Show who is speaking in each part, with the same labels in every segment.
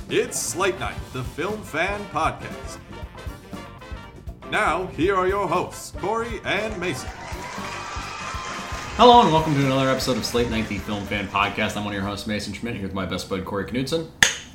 Speaker 1: It's Slate Night, the Film Fan Podcast. Now, here are your hosts, Corey and Mason.
Speaker 2: Hello and welcome to another episode of Slate Night, the Film Fan Podcast. I'm one of your hosts, Mason Schmidt, here with my best bud, Corey Knudsen.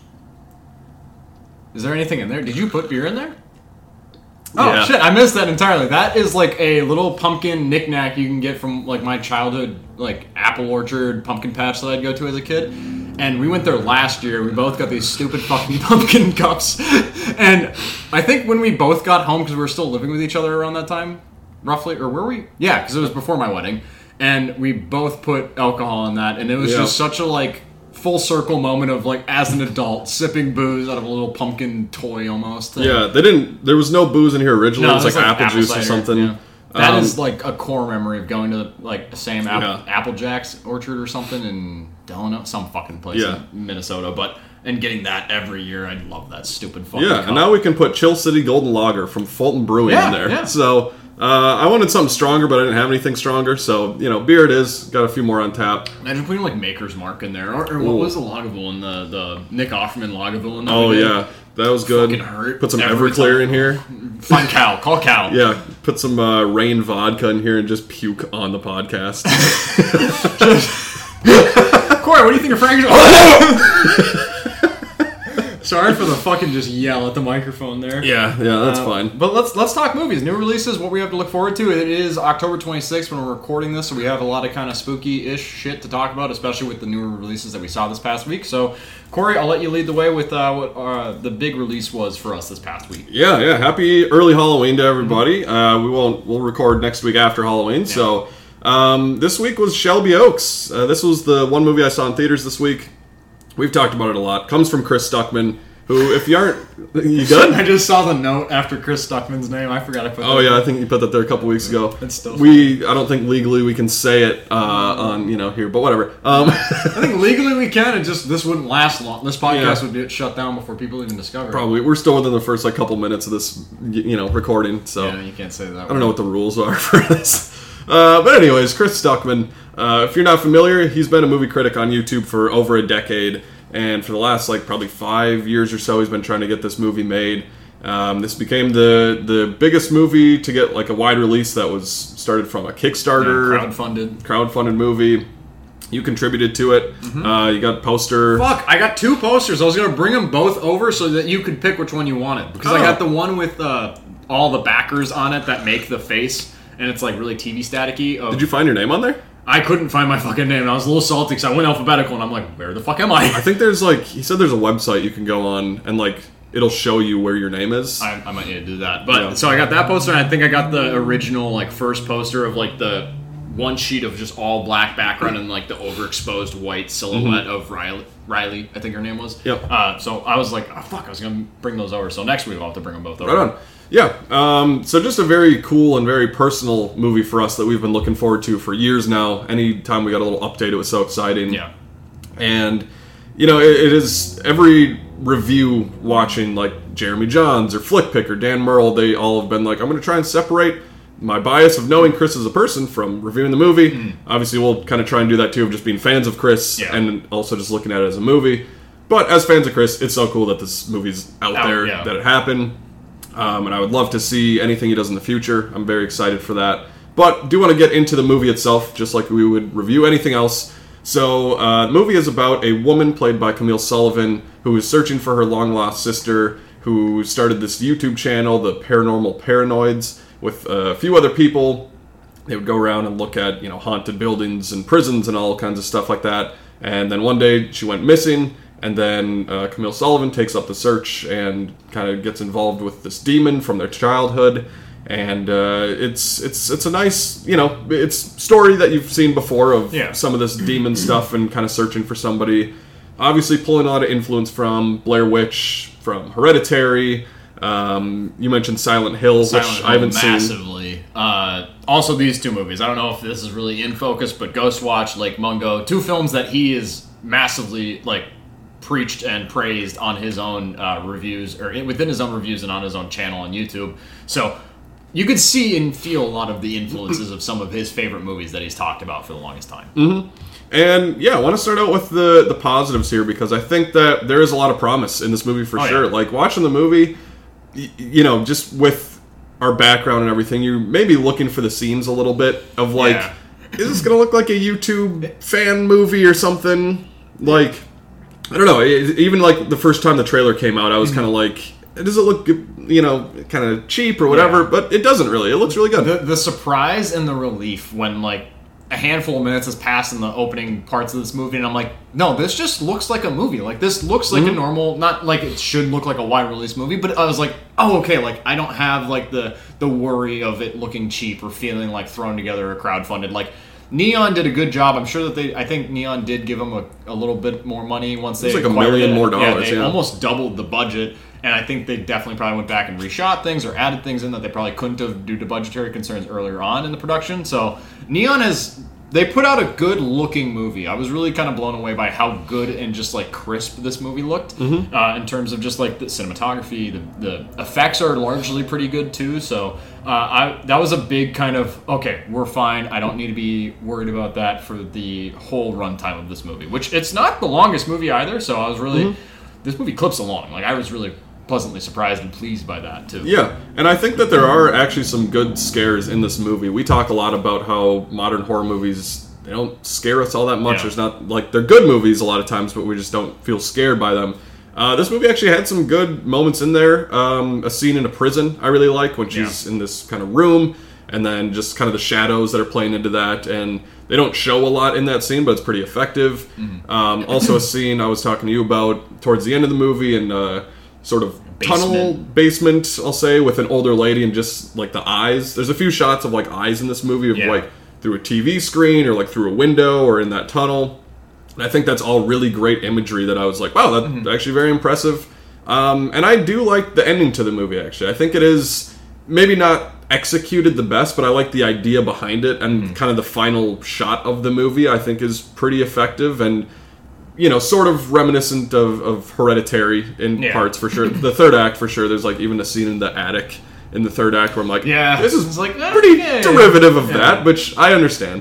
Speaker 2: Is there anything in there? Did you put beer in there? Oh, yeah. Shit, I missed that entirely. That is like a little pumpkin knick-knack you can get from like my childhood like apple orchard pumpkin patch that I'd go to as a kid. And we went there last year. We both got these stupid fucking pumpkin cups. And I think when we both got home, because we were still living with each other around that time, roughly, or were we? Yeah, because it was before my wedding. And we both put alcohol in that, and it was just such a like full circle moment of like as an adult sipping booze out of a little pumpkin toy almost.
Speaker 3: Yeah, there was no booze in here originally.
Speaker 2: No,
Speaker 3: it was like apple juice
Speaker 2: cider,
Speaker 3: or something.
Speaker 2: Yeah. That is like a core memory of going to like the same Apple Jack's orchard or something in Delano, some fucking place in Minnesota, and getting that every year. I love that stupid fucking cup.
Speaker 3: And now we can put Chill City Golden Lager from Fulton Brewing in there. Yeah. So I wanted something stronger, but I didn't have anything stronger. So, beer it is. Got a few more on tap.
Speaker 2: Imagine putting like Maker's Mark in there. Or what was the Lagavulin? The Nick Offerman Lagavulin?
Speaker 3: Oh, yeah. That was good.
Speaker 2: Fucking hurt.
Speaker 3: Put some Everclear in here.
Speaker 2: Find Cal. Call Cal.
Speaker 3: Yeah. Put some Rain vodka in here and just puke on the podcast.
Speaker 2: Corey, what do you think of Frank? Sorry for the fucking just yell at the microphone there.
Speaker 3: Yeah, that's fine.
Speaker 2: But let's talk movies. New releases, what we have to look forward to. It is October 26th when we're recording this, so we have a lot of kind of spooky-ish shit to talk about, especially with the newer releases that we saw this past week. So, Corey, I'll let you lead the way with what the big release was for us this past week.
Speaker 3: Yeah. Happy early Halloween to everybody. We'll record next week after Halloween. Yeah. So, this week was Shelby Oaks. This was the one movie I saw in theaters this week. We've talked about it a lot. Comes from Chris Stuckman, who, if you aren't... You good?
Speaker 2: I just saw the note after Chris Stuckman's name. I forgot I put that.
Speaker 3: Oh, yeah, I think you put that there a couple weeks ago.
Speaker 2: It's still
Speaker 3: I don't think legally we can say it on, here, but whatever.
Speaker 2: I think legally we can, and just this wouldn't last long. This podcast would get shut down before people even discover it.
Speaker 3: Probably. We're still within the first, couple minutes of this, recording, so...
Speaker 2: Yeah, you can't say that.
Speaker 3: I don't know what the rules are for this. But anyways, Chris Stuckman, if you're not familiar, he's been a movie critic on YouTube for over a decade. And for the last, probably 5 years or so, he's been trying to get this movie made. This became the biggest movie to get, a wide release that was started from a Kickstarter. Crowdfunded movie. You contributed to it. Mm-hmm. You got a poster.
Speaker 2: Fuck, I got 2 posters. I was going to bring them both over so that you could pick which one you wanted. Because I got the one with all the backers on it that make the face. And it's, really TV staticky.
Speaker 3: Did you find your name on there?
Speaker 2: I couldn't find my fucking name, and I was a little salty because I went alphabetical, and I'm like, where the fuck am I?
Speaker 3: I think there's, he said there's a website you can go on, and, it'll show you where your name is.
Speaker 2: I might need to do that. But, so I got that poster, and I think I got the original, first poster of, the one sheet of just all black background and, the overexposed white silhouette of Riley, I think her name was.
Speaker 3: Yep.
Speaker 2: So I was like, oh, fuck, I was going to bring those over. So next week I'll have to bring them both over.
Speaker 3: Right on. Yeah, so just a very cool and very personal movie for us that we've been looking forward to for years now. Anytime we got a little update, it was so exciting.
Speaker 2: Yeah.
Speaker 3: And, it is every review watching, Jeremy Johns or Flickpick or Dan Merle, they all have been I'm going to try and separate my bias of knowing Chris as a person from reviewing the movie. Mm. Obviously, we'll kind of try and do that, too, of just being fans of Chris and also just looking at it as a movie. But as fans of Chris, it's so cool that this movie's out there, that it happened. And I would love to see anything he does in the future. I'm very excited for that. But do want to get into the movie itself, just like we would review anything else. So the movie is about a woman played by Camille Sullivan who is searching for her long-lost sister, who started this YouTube channel, The Paranormal Paranoids, with a few other people. They would go around and look at, haunted buildings and prisons and all kinds of stuff like that. And then one day she went missing. And then Camille Sullivan takes up the search and kind of gets involved with this demon from their childhood. And it's a nice, it's story that you've seen before of some of this demon stuff and kind of searching for somebody. Obviously pulling a lot of influence from Blair Witch, from Hereditary. You mentioned Silent Hill, which I haven't
Speaker 2: seen. Also these 2 movies. I don't know if this is really in focus, but Ghostwatch, Lake Mungo, 2 films that he is massively, preached and praised on his own reviews, or within his own reviews and on his own channel on YouTube. So you could see and feel a lot of the influences of some of his favorite movies that he's talked about for the longest time.
Speaker 3: Mm-hmm. And yeah, I want to start out with the positives here because I think that there is a lot of promise in this movie for sure. Yeah. Like watching the movie, you know, just with our background and everything, you're maybe looking for the seams a little bit of like, is this going to look like a YouTube fan movie or something? Like, I don't know. Even like the first time the trailer came out, I was kind of like, does it look, you know, kind of cheap or whatever? Yeah. But it doesn't really. It looks really good.
Speaker 2: The surprise and the relief when like a handful of minutes has passed in the opening parts of this movie, and I'm like, no, this just looks like a movie. Like, this looks like a normal, not like it should look like a wide release movie, but I was like, oh, okay, like, I don't have, like, the worry of it looking cheap or feeling like thrown together or crowdfunded. Like, Neon did a good job. I'm sure that I think Neon did give them a little bit more money once they
Speaker 3: acquired it. It's like $1 million more.
Speaker 2: Yeah, they almost doubled the budget. And I think they definitely probably went back and reshot things or added things in that they probably couldn't have due to budgetary concerns earlier on in the production. So Neon they put out a good looking movie. I was really kind of blown away by how good and just like crisp this movie looked in terms of just like the cinematography. The effects are largely pretty good too. So that was a big kind of, okay, we're fine. I don't need to be worried about that for the whole runtime of this movie, which it's not the longest movie either. So I was really, this movie clips along. Like I was really pleasantly surprised and pleased by that too.
Speaker 3: Yeah, and I think that there are actually some good scares in this movie. We talk a lot about how modern horror movies, they don't scare us all that much. There's not, like, they're good movies a lot of times, but we just don't feel scared by them. This movie actually had some good moments in there. A scene in a prison I really like when she's in this kind of room, and then just kind of the shadows that are playing into that, and they don't show a lot in that scene, but it's pretty effective. Also a scene I was talking to you about towards the end of the movie, and sort of tunnel basement, I'll say, with an older lady and just like the eyes. There's a few shots of like eyes in this movie of like through a TV screen or like through a window or in that tunnel. And I think that's all really great imagery that I was like, wow, that's actually very impressive. And I do like the ending to the movie, actually. I think it is maybe not executed the best, but I like the idea behind it, and kind of the final shot of the movie I think is pretty effective and, you know, sort of reminiscent of Hereditary in parts, for sure. The third act, for sure. There's, like, even a scene in the attic in the third act where I'm like, this is like pretty derivative of that, which I understand.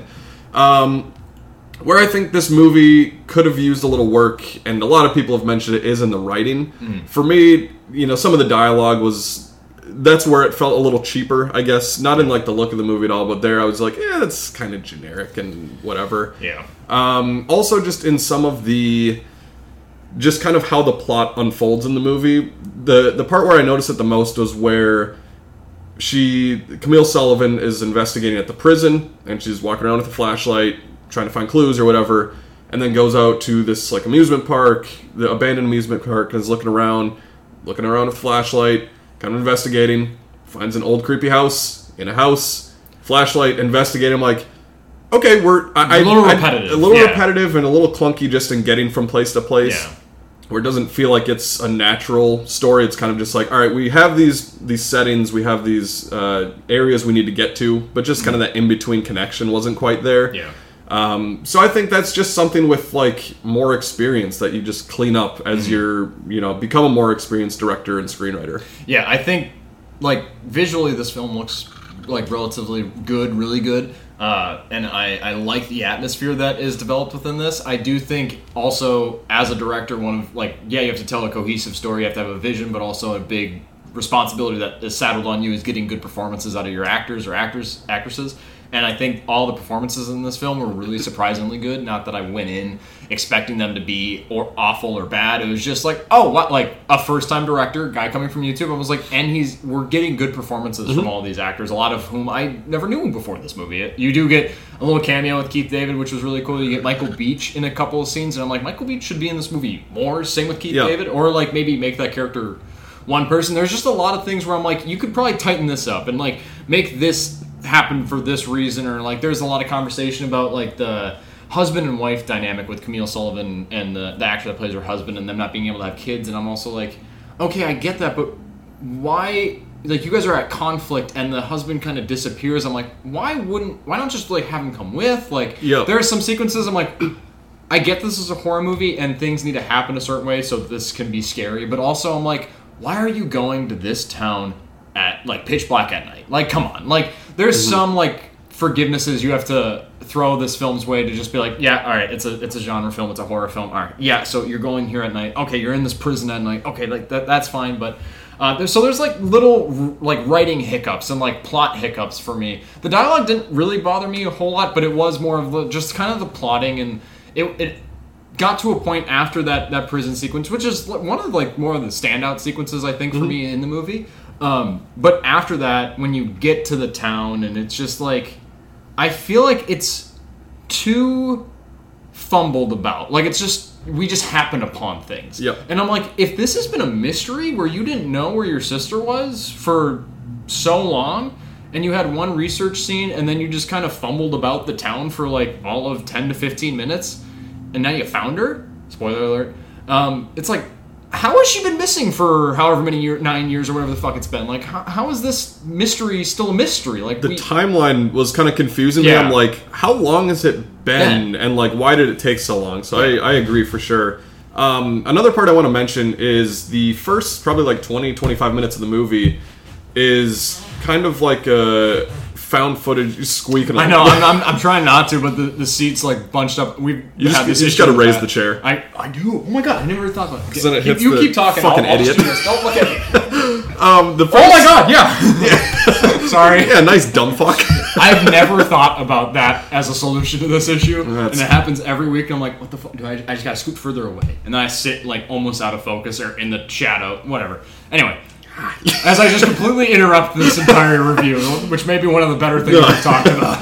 Speaker 3: Where I think this movie could have used a little work, and a lot of people have mentioned it, is in the writing. For me, you know, some of the dialogue that's where it felt a little cheaper, I guess. Not in, like, the look of the movie at all, but there I was like, that's kind of generic and whatever. Also, just in some of just kind of how the plot unfolds in the movie, the part where I noticed it the most was where Camille Sullivan is investigating at the prison, and she's walking around with a flashlight, trying to find clues or whatever, and then goes out to this, like, amusement park, the abandoned amusement park, and is looking around with a flashlight, kind of investigating, finds an old creepy house, in a house, flashlight, investigating. I'm like, okay, a little repetitive and a little clunky just in getting from place to place, where it doesn't feel like it's a natural story. It's kind of just like, all right, we have these settings, we have these areas we need to get to, but just kind of that in-between connection wasn't quite there. So I think that's just something with, like, more experience that you just clean up as you're, you know, become a more experienced director and screenwriter.
Speaker 2: Yeah, I think, like, visually this film looks, like, relatively good, really good. And I like the atmosphere that is developed within this. I do think also, as a director, you have to tell a cohesive story, you have to have a vision, but also a big responsibility that is saddled on you is getting good performances out of your actors or actresses. And I think all the performances in this film were really surprisingly good. Not that I went in expecting them to be awful or bad. It was just like, oh, what? Like a first-time director, guy coming from YouTube. I was like, and we're getting good performances from all these actors, a lot of whom I never knew before this movie. You do get a little cameo with Keith David, which was really cool. You get Michael Beach in a couple of scenes, and I'm like, Michael Beach should be in this movie more. Same with Keith David, or like maybe make that character one person. There's just a lot of things where I'm like, you could probably tighten this up and like make this happen for this reason, or like there's a lot of conversation about like the husband and wife dynamic with Camille Sullivan and the actor that plays her husband and them not being able to have kids, and I'm also like, okay, I get that, but why, like, you guys are at conflict and the husband kind of disappears. I'm like, why not just like have him come with, like, there are some sequences I'm like, I get this is a horror movie and things need to happen a certain way so this can be scary, but also I'm like, why are you going to this town at like pitch black at night? Like, come on, like there's some like forgivenesses you have to throw this film's way to just be like, yeah, all right, it's a genre film, it's a horror film, all right, yeah, so you're going here at night, okay, you're in this prison at night, okay, like that's fine, but there's like little like writing hiccups and like plot hiccups for me. The dialogue didn't really bother me a whole lot, but it was more of just kind of the plotting, and it got to a point after that prison sequence, which is one of like more of the standout sequences I think for me in the movie. But after that, when you get to the town, and it's just like, I feel like it's too fumbled about. Like we just happened upon things.
Speaker 3: Yep.
Speaker 2: And I'm like, if this has been a mystery where you didn't know where your sister was for so long, and you had one research scene, and then you just kind of fumbled about the town for like all of 10 to 15 minutes, and now you found her? Spoiler alert. It's like, how has she been missing for however many 9 years or whatever the fuck it's been? Like, how is this mystery still a mystery? Like,
Speaker 3: the timeline was kind of confusing me. I'm like, how long has it been? And like, why did it take so long? So I agree for sure. Another part I want to mention is the first probably like 20-25 minutes of the movie is kind of like a found footage squeaking.
Speaker 2: I know. I'm trying not to, but the seat's like bunched up. You
Speaker 3: just got to raise the chair.
Speaker 2: I do. Oh my god! I never really thought about it.
Speaker 3: Because then it hits
Speaker 2: you keep talking.
Speaker 3: Fucking
Speaker 2: I'll
Speaker 3: idiot.
Speaker 2: Don't look at me.
Speaker 3: Oh
Speaker 2: my god! Yeah. Sorry.
Speaker 3: Yeah, nice dumb fuck.
Speaker 2: I've never thought about that as a solution to this issue, and it happens every week. And I'm like, what the fuck? I just gotta scoot further away, and then I sit like almost out of focus or in the shadow, whatever. Anyway. As I just completely interrupt this entire review, which may be one of the better things we've talked about.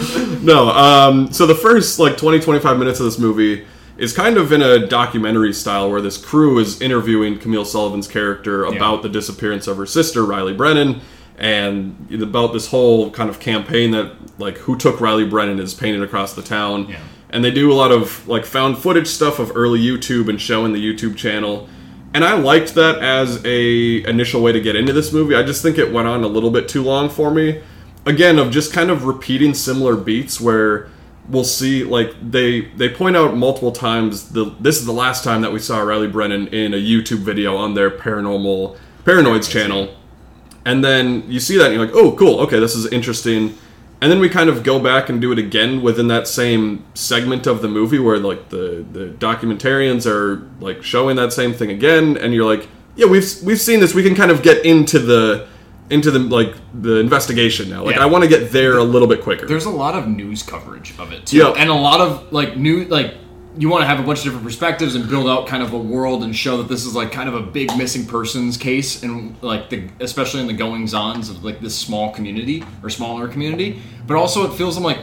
Speaker 3: No, so the first like 20-25 minutes of this movie is kind of in a documentary style where this crew is interviewing Camille Sullivan's character about the disappearance of her sister, Riley Brennan, and about this whole kind of campaign that like who took Riley Brennan is painted across the town. Yeah. And they do a lot of like found footage stuff of early YouTube and showing the YouTube channel. And I liked that as a initial way to get into this movie. I just think it went on a little bit too long for me. Again, of just kind of repeating similar beats where we'll see, like, they point out multiple times, this is the last time that we saw Riley Brennan in a YouTube video on their Paranoids channel. And then you see that and you're like, oh, cool, okay, this is interesting. And then we kind of go back and do it again within that same segment of the movie where like the documentarians are like showing that same thing again, and you're like, yeah, we've seen this. We can kind of get into the like the investigation now. Like I want to get there a little bit quicker.
Speaker 2: There's a lot of news coverage of it too, and a lot of like you want to have a bunch of different perspectives and build out kind of a world and show that this is like kind of a big missing persons case, and like especially in the goings-ons of like this small community or smaller community. But also it feels like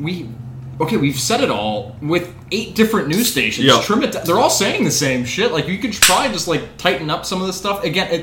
Speaker 2: we've said it all with 8 different news stations.
Speaker 3: Yep.
Speaker 2: Trim it down. They're all saying the same shit. Like you could probably just like tighten up some of this stuff. Again,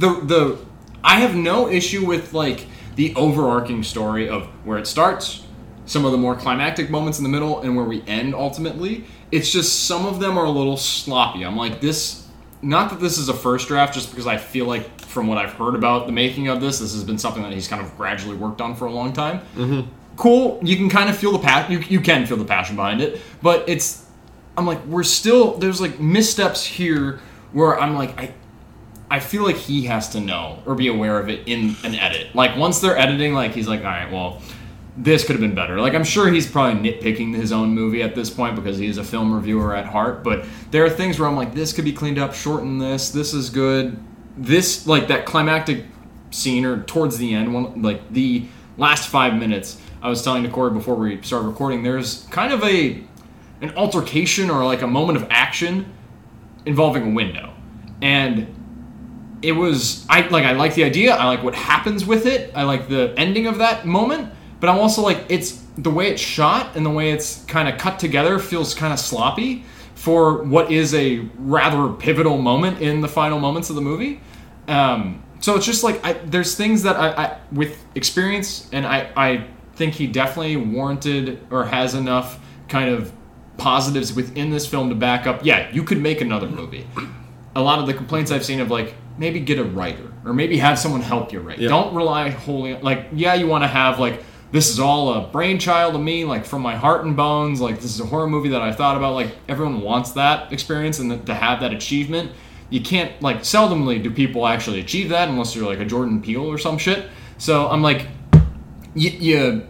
Speaker 2: I have no issue with like the overarching story of where it starts, some of the more climactic moments in the middle, and where we end ultimately. It's just some of them are a little sloppy. I'm like, not that this is a first draft, just because I feel like from what I've heard about the making of this has been something that he's kind of gradually worked on for a long time. Mm-hmm. Cool. You can kind of feel the passion. You can feel the passion behind it, but I'm like, there's like missteps here where I'm like, I feel like he has to know or be aware of it in an edit. Like once they're editing, like he's like, all right, well, this could have been better. Like, I'm sure he's probably nitpicking his own movie at this point because he's a film reviewer at heart, but there are things where I'm like, this could be cleaned up, shorten this is good. This, like, that climactic scene, or towards the end, like, the last 5 minutes, I was telling to Corey before we started recording, there's kind of an altercation or, like, a moment of action involving a window. And it was, I like the idea, I like what happens with it, I like the ending of that moment, but I'm also like, it's the way it's shot and the way it's kind of cut together feels kind of sloppy for what is a rather pivotal moment in the final moments of the movie. So it's just like, there's things that I with experience, and I think he definitely warranted or has enough kind of positives within this film to back up, yeah, you could make another movie. A lot of the complaints I've seen of like, maybe get a writer or maybe have someone help you write. Yeah. Don't rely wholly, like, yeah, you want to have like, this is all a brainchild of me, like from my heart and bones, like this is a horror movie that I thought about, like everyone wants that experience and to have that achievement. You can't, like, seldomly do people actually achieve that unless you're like a Jordan Peele or some shit. So I'm like, you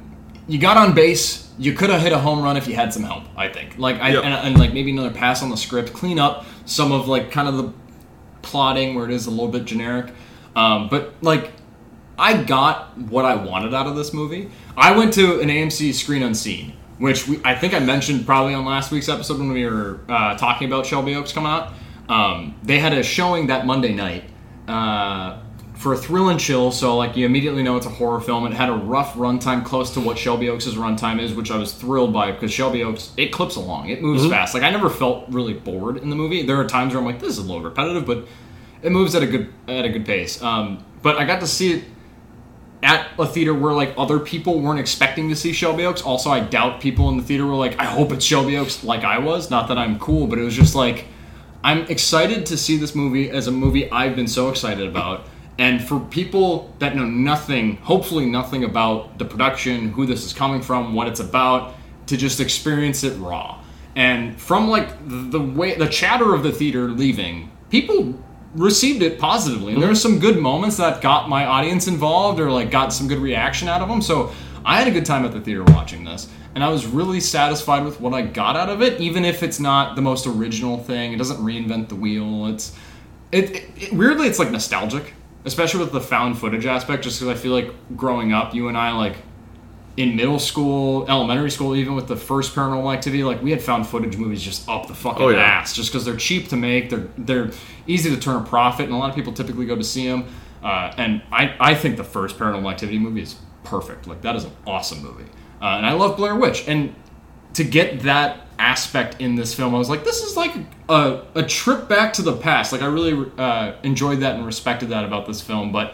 Speaker 2: you got on base. You could have hit a home run if you had some help, I think. Like, and like maybe another pass on the script, clean up some of like kind of the plotting where it is a little bit generic. But like, I got what I wanted out of this movie. I went to an AMC Screen Unseen, which I think I mentioned probably on last week's episode when we were talking about Shelby Oaks coming out. They had a showing that Monday night for a thrill and chill, so like you immediately know it's a horror film. It had a rough runtime close to what Shelby Oaks' runtime is, which I was thrilled by because Shelby Oaks, it clips along. It moves fast. Like I never felt really bored in the movie. There are times where I'm like, this is a little repetitive, but it moves at a good pace. But I got to see it at a theater where like other people weren't expecting to see Shelby Oaks. Also, I doubt people in the theater were like, I hope it's Shelby Oaks like I was. Not that I'm cool, but it was just like, I'm excited to see this movie as a movie I've been so excited about. And for people that know nothing, hopefully nothing about the production, who this is coming from, what it's about, to just experience it raw. And from like the chatter of the theater leaving, people received it positively. And there were some good moments that got my audience involved or like got some good reaction out of them. So I had a good time at the theater watching this. And I was really satisfied with what I got out of it, even if it's not the most original thing. It doesn't reinvent the wheel. Weirdly, it's like nostalgic. Especially with the found footage aspect, just because I feel like growing up, you and I, like, in middle school, elementary school, even with the first Paranormal Activity, like, we had found footage movies just up the fucking ass, just because they're cheap to make, they're easy to turn a profit, and a lot of people typically go to see them, and I think the first Paranormal Activity movie is perfect. Like, that is an awesome movie. And I love Blair Witch, and to get that aspect in this film, I was like, this is like a trip back to the past. Like, I really enjoyed that and respected that about this film, but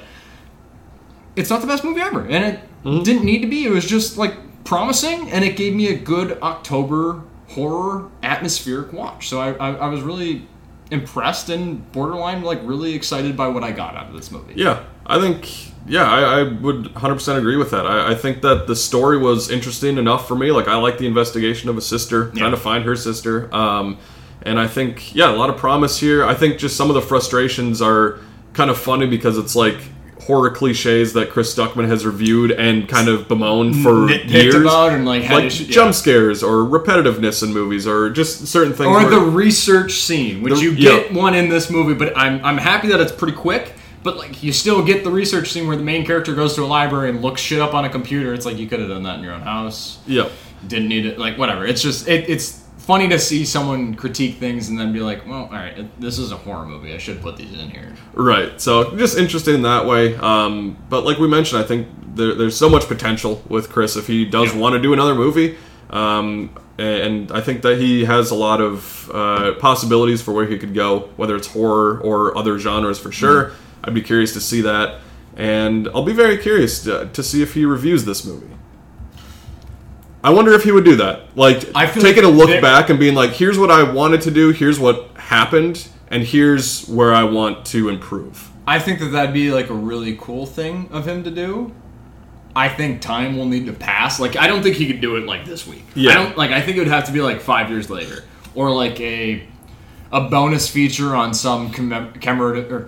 Speaker 2: it's not the best movie ever, and it didn't need to be. It was just like promising, and it gave me a good October horror atmospheric watch. So I was really impressed and borderline like really excited by what I got out of this movie.
Speaker 3: Yeah, I think... Yeah, I would 100% agree with that. I think that the story was interesting enough for me. Like, I like the investigation of a sister, trying to find her sister. And I think, a lot of promise here. I think just some of the frustrations are kind of funny because it's like horror cliches that Chris Stuckman has reviewed and kind of bemoaned for years.
Speaker 2: About and like
Speaker 3: jump scares or repetitiveness in movies or just certain things.
Speaker 2: Or the research scene, which you get one in this movie, but I'm happy that it's pretty quick. But, like, you still get the research scene where the main character goes to a library and looks shit up on a computer. It's like, you could have done that in your own house.
Speaker 3: Yep.
Speaker 2: Didn't need it. Like, whatever. It's just, it's funny to see someone critique things and then be like, well, all right, this is a horror movie. I should put these in here.
Speaker 3: Right. So, just interesting in that way. But like we mentioned, I think there's so much potential with Chris if he does want to do another movie. And I think that he has a lot of possibilities for where he could go, whether it's horror or other genres for sure. Mm-hmm. I'd be curious to see that, and I'll be very curious to see if he reviews this movie. I wonder if he would do that. Like, taking a look back and being like, here's what I wanted to do, here's what happened, and here's where I want to improve.
Speaker 2: I think that'd be, like, a really cool thing of him to do. I think time will need to pass. Like, I don't think he could do it, like, this week.
Speaker 3: Yeah.
Speaker 2: I think it would have to be, like, 5 years later. Or, like, a bonus feature on some commemorative...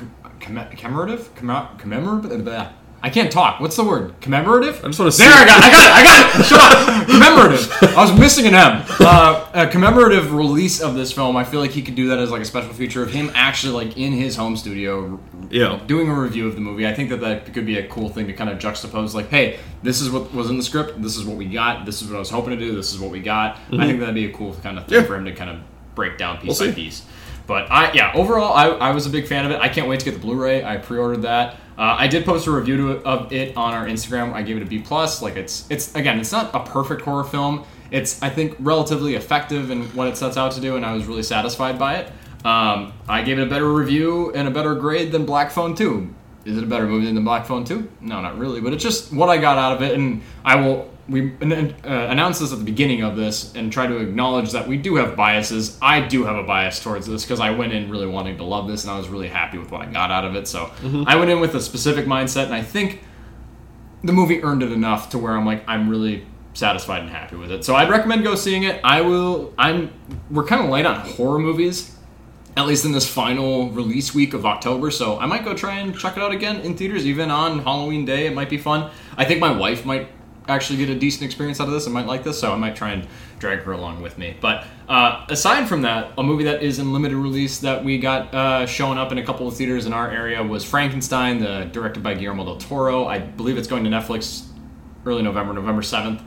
Speaker 2: I can't talk. What's the word? Commemorative?
Speaker 3: I just want to see.
Speaker 2: There, I got it! Shut up! Commemorative. I was missing an M. A commemorative release of this film, I feel like he could do that as like a special feature of him actually like in his home studio doing a review of the movie. I think that could be a cool thing to kind of juxtapose like, hey, this is what was in the script, this is what we got, this is what I was hoping to do, this is what we got. Mm-hmm. I think that'd be a cool kind of thing for him to kind of break down piece by piece. But overall, I was a big fan of it. I can't wait to get the Blu-ray. I pre-ordered that. I did post a review of it on our Instagram. I gave it a B+. Like it's again, it's not a perfect horror film. It's, I think, relatively effective in what it sets out to do, and I was really satisfied by it. I gave it a better review and a better grade than Black Phone 2. Is it a better movie than Black Phone 2? No, not really. But it's just what I got out of it, and we announced this at the beginning of this and try to acknowledge that we do have biases. I do have a bias towards this because I went in really wanting to love this and I was really happy with what I got out of it. So I went in with a specific mindset and I think the movie earned it enough to where I'm really satisfied and happy with it. So I'd recommend go seeing it. We're kind of light on horror movies, at least in this final release week of October. So I might go try and check it out again in theaters, even on Halloween Day. It might be fun. I think my wife might actually get a decent experience out of this and might like this, so I might try and drag her along with me. But aside from that, a movie that is in limited release that we got showing up in a couple of theaters in our area was Frankenstein, directed by Guillermo del Toro. I believe it's going to Netflix early November 7th.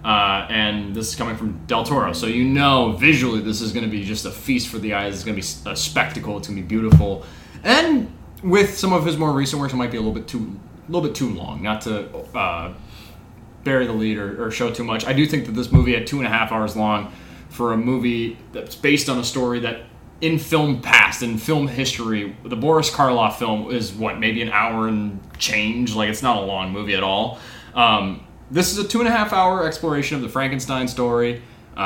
Speaker 2: And this is coming from Del Toro, so you know visually this is going to be just a feast for the eyes. It's going to be a spectacle. It's going to be beautiful. And with some of his more recent works, it might be a little bit too long. Not to bury the lead or show too much. I do think that this movie at 2.5 hours long for a movie that's based on a story that in film past, in film history, the Boris Karloff film is maybe an hour and change. Like, it's not a long movie at all. This is a 2.5 hour exploration of the Frankenstein story.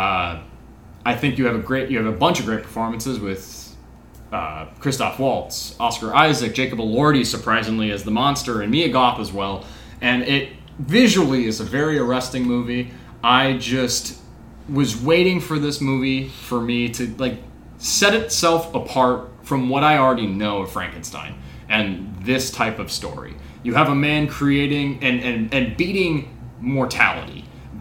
Speaker 2: I think you have a bunch of great performances with Christoph Waltz, Oscar Isaac, Jacob Elordi surprisingly as the monster, and Mia Goth as well. And it visually is a very arresting movie. I just was waiting for this movie for me to set itself apart from what I already know of Frankenstein and this type of story. You have a man creating and beating mortality,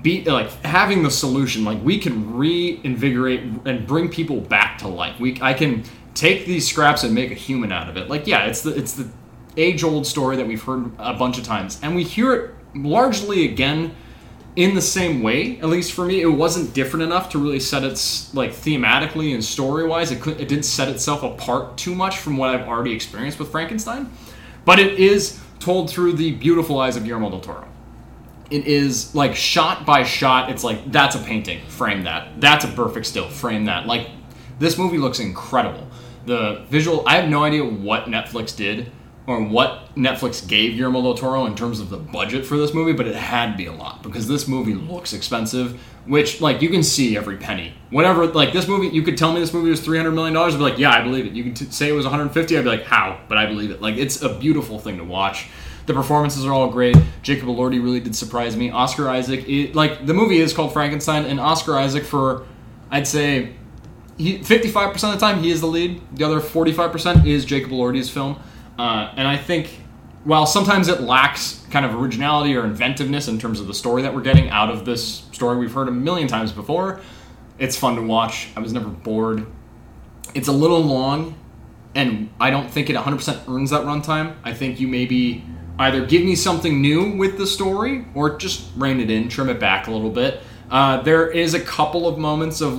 Speaker 2: having the solution. We can reinvigorate and bring people back to life. I can take these scraps and make a human out of it. It's the age-old story that we've heard a bunch of times, and we hear it largely again in the same way. At least for me, it wasn't different enough to really set its thematically and story-wise. It didn't set itself apart too much from what I've already experienced with Frankenstein, but it is told through the beautiful eyes of Guillermo del Toro. It is shot by shot. It's that's a painting. Frame that. That's a perfect still. Frame that. This movie looks incredible. The visual. I have no idea what Netflix did or what Netflix gave Guillermo del Toro in terms of the budget for this movie, but it had to be a lot because this movie looks expensive. Which you can see every penny. Whatever. This movie, you could tell me this movie was $300 million. I'd be like, yeah, I believe it. You could say it was 150. I'd be like, how? But I believe it. It's a beautiful thing to watch. The performances are all great. Jacob Elordi really did surprise me. Oscar Isaac, the movie is called Frankenstein, and Oscar Isaac I'd say, 55% of the time he is the lead. The other 45% is Jacob Elordi's film. And I think, while sometimes it lacks kind of originality or inventiveness in terms of the story that we're getting out of this story we've heard a million times before, it's fun to watch. I was never bored. It's a little long, and I don't think it 100% earns that runtime. I think you maybe either give me something new with the story or just rein it in, trim it back a little bit. There is a couple of moments of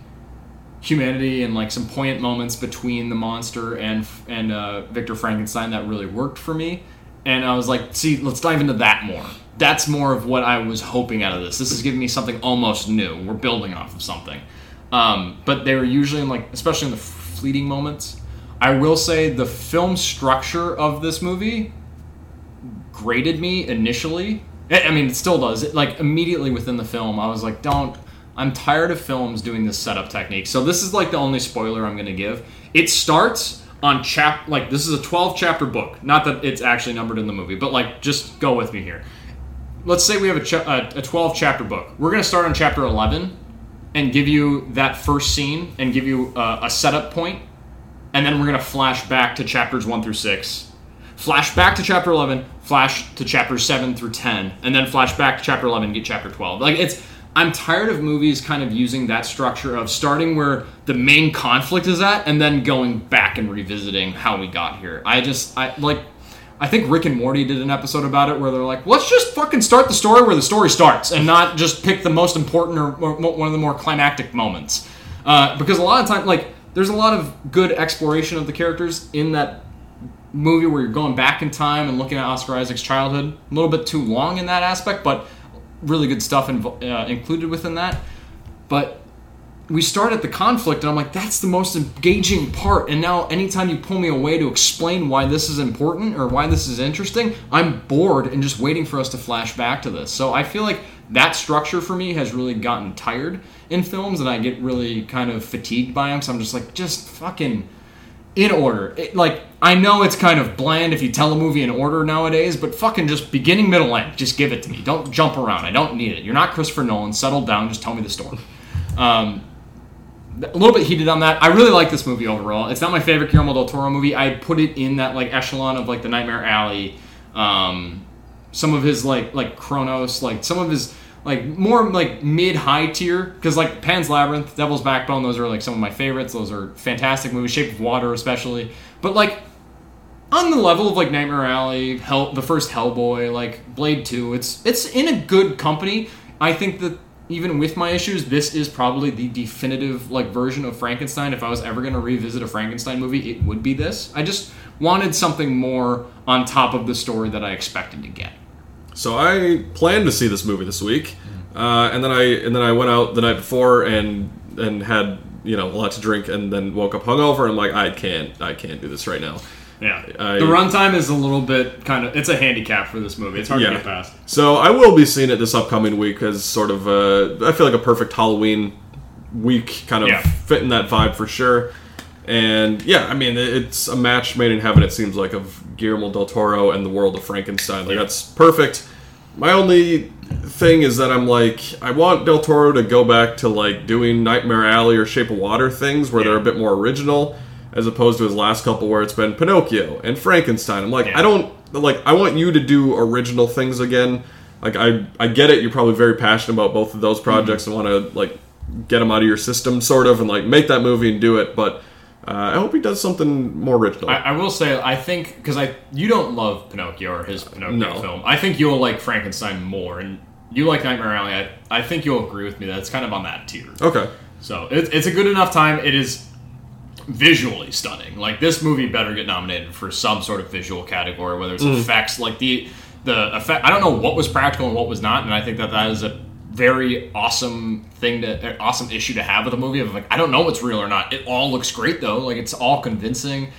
Speaker 2: humanity and some poignant moments between the monster and Victor Frankenstein that really worked for me. And I was like, see, let's dive into that more. That's more of what I was hoping out of this. This is giving me something almost new. We're building off of something. But they were usually especially in the fleeting moments. I will say the film structure of this movie grated me initially. I mean, it still does. Immediately within the film, I was like, I'm tired of films doing this setup technique. So this is the only spoiler I'm going to give. It starts on this is a 12-chapter book. Not that it's actually numbered in the movie, but just go with me here. Let's say we have a 12-chapter book. We're going to start on chapter 11 and give you that first scene and give you a setup point, and then we're going to flash back to chapters 1 through 6. Flash back to chapter 11, flash to chapters 7 through 10, and then flash back to chapter 11 and get chapter 12. I'm tired of movies kind of using that structure of starting where the main conflict is at and then going back and revisiting how we got here. I think Rick and Morty did an episode about it where they're like, let's just fucking start the story where the story starts and not just pick the most important or one of the more climactic moments. Because a lot of times, there's a lot of good exploration of the characters in that movie where you're going back in time and looking at Oscar Isaac's childhood. A little bit too long in that aspect, but really good stuff included within that. But we start at the conflict, and I'm like, that's the most engaging part. And now anytime you pull me away to explain why this is important or why this is interesting, I'm bored and just waiting for us to flash back to this. So I feel like that structure for me has really gotten tired in films, and I get really kind of fatigued by them. So I'm just like, just fucking in order. I know it's kind of bland if you tell a movie in order nowadays, but fucking just beginning, middle, end. Just give it to me. Don't jump around. I don't need it. You're not Christopher Nolan. Settle down. Just tell me the story. A little bit heated on that. I really like this movie overall. It's not my favorite Guillermo del Toro movie. I put it in that echelon of the Nightmare Alley, some of his like Chronos, like some of his like more like mid-high tier, because like Pan's Labyrinth, Devil's Backbone, those are like some of my favorites. Those are fantastic movies. Shape of Water especially, but like on the level of like Nightmare Alley, the first Hellboy, like Blade 2, it's in a good company. I think that even with my issues, this is probably the definitive like version of Frankenstein. If I was ever going to revisit a Frankenstein movie, it would be this. I just wanted something more on top of the story that I expected to get.
Speaker 3: So I planned to see this movie this week, and then I went out the night before and had a lot to drink, and then woke up hungover, and I'm like, I can't do this right now.
Speaker 2: Yeah, the runtime is a little bit it's a handicap for this movie. It's hard to get past.
Speaker 3: So I will be seeing it this upcoming week as sort of I feel like a perfect Halloween week, kind of fitting that vibe for sure. And yeah, I mean, it's a match made in heaven, it seems like, of Guillermo del Toro and the world of Frankenstein. Like, that's perfect. My only thing is that I'm like, I want del Toro to go back to like doing Nightmare Alley or Shape of Water things where they're a bit more original, as opposed to his last couple where it's been Pinocchio and Frankenstein. I'm like, I want you to do original things again. Like, I get it, you're probably very passionate about both of those projects and want to like get them out of your system, sort of, and like make that movie and do it, but I hope he does something more original.
Speaker 2: I will say, I think, because you don't love Pinocchio or his Pinocchio film. I think you'll like Frankenstein more, and you like Nightmare Alley. I think you'll agree with me that it's kind of on that tier.
Speaker 3: Okay.
Speaker 2: So it's a good enough time. It is visually stunning. Like, this movie better get nominated for some sort of visual category, whether it's effects, like the effect. I don't know what was practical and what was not, and I think that is a very awesome issue to have with a movie of like, I don't know what's real or not. It all looks great though. Like, it's all convincing.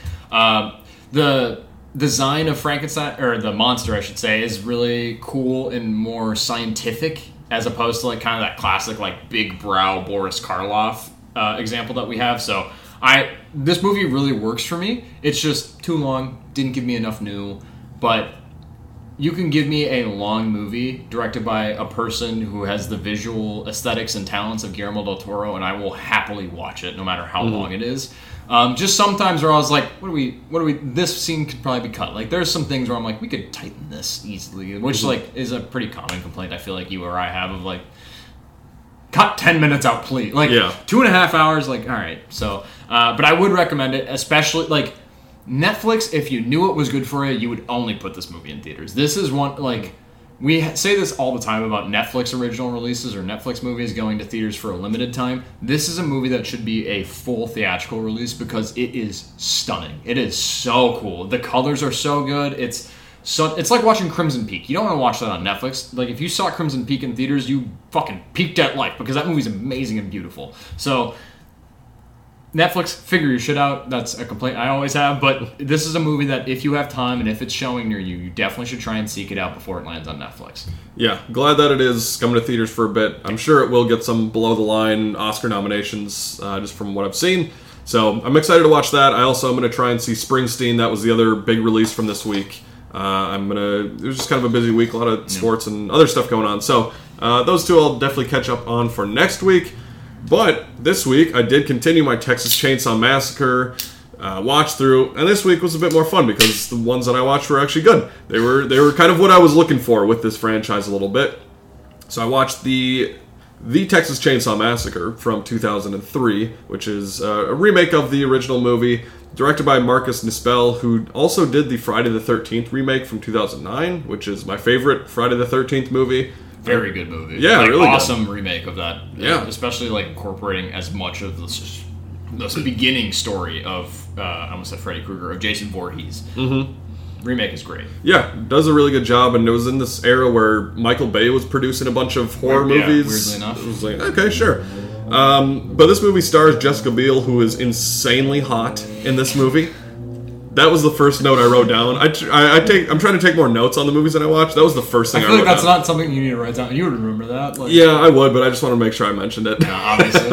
Speaker 2: The design of Frankenstein, or the monster I should say, is really cool and more scientific, as opposed to like kind of that classic like big brow Boris Karloff example that we have. So this movie really works for me. It's just too long, didn't give me enough new, but you can give me a long movie directed by a person who has the visual aesthetics and talents of Guillermo del Toro, and I will happily watch it, no matter how long it is. Just sometimes where I was like, what do we? This scene could probably be cut. Like, there's some things where I'm like, we could tighten this easily, which like is a pretty common complaint I feel like you or I have of like, cut 10 minutes out, please. Like 2.5 hours. Like, all right. So, but I would recommend it, especially like Netflix, if you knew it was good for you, you would only put this movie in theaters. This is one, like, we say this all the time about Netflix original releases or Netflix movies going to theaters for a limited time. This is a movie that should be a full theatrical release because it is stunning. It is so cool. The colors are so good. It's like watching Crimson Peak. You don't want to watch that on Netflix. Like, if you saw Crimson Peak in theaters, you fucking peaked at life, because that movie's amazing and beautiful. So Netflix, figure your shit out. That's a complaint I always have, but this is a movie that if you have time and if it's showing near you, you definitely should try and seek it out before it lands on Netflix. Yeah, glad that it is coming to theaters for a bit. I'm sure it will get some below-the-line Oscar nominations, just from what I've seen. So I'm excited to watch that. I also am going to try and see Springsteen. That was the other big release from this week. It was just kind of a busy week, a lot of sports and other stuff going on. So those two I'll definitely catch up on for next week. But this week, I did continue my Texas Chainsaw Massacre watch through, and this week was a bit more fun because the ones that I watched were actually good. They were kind of what I was looking for with this franchise a little bit. So I watched the Texas Chainsaw Massacre from 2003, which is a remake of the original movie, directed by Marcus Nispel, who also did the Friday the 13th remake from 2009, which is my favorite Friday the 13th movie. Very good movie. Yeah, like, really awesome good remake of that. Yeah, especially like incorporating as much of this beginning story of I almost said Freddy Krueger, of Jason Voorhees. Remake is great. Yeah, does a really good job, and it was in this era where Michael Bay was producing a bunch of horror movies. Weirdly enough, it was like, okay, sure. But this movie stars Jessica Biel, who is insanely hot in this movie. That was the first note I wrote down. I'm trying to take more notes on the movies that I watch. That was the first thing I wrote down. I feel like that's not something you need to write down. You would remember that. Like, yeah, I would, but I just want to make sure I mentioned it. Yeah, obviously.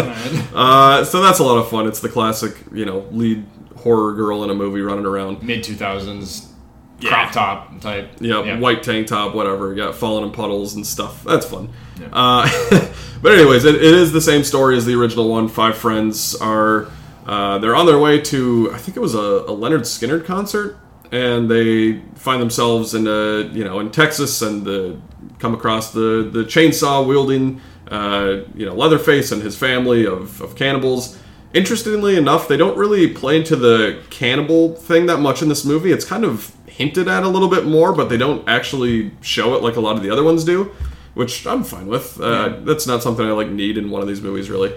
Speaker 2: So that's a lot of fun. It's the classic, lead horror girl in a movie running around. Mid-2000s. Crop top type. Yeah, white tank top, whatever. Yeah, falling in puddles and stuff. That's fun. Yeah. But anyways, it is the same story as the original one. 5 friends are... they're on their way to, I think it was a Leonard Skinner concert,
Speaker 3: and they find themselves in Texas, and come across the chainsaw wielding Leatherface and his family of cannibals. Interestingly enough, they don't really play into the cannibal thing that much in this movie. It's kind of hinted at a little bit more, but they don't actually show it like a lot of the other ones do, which I'm fine with. That's not something I need in one of these movies, really.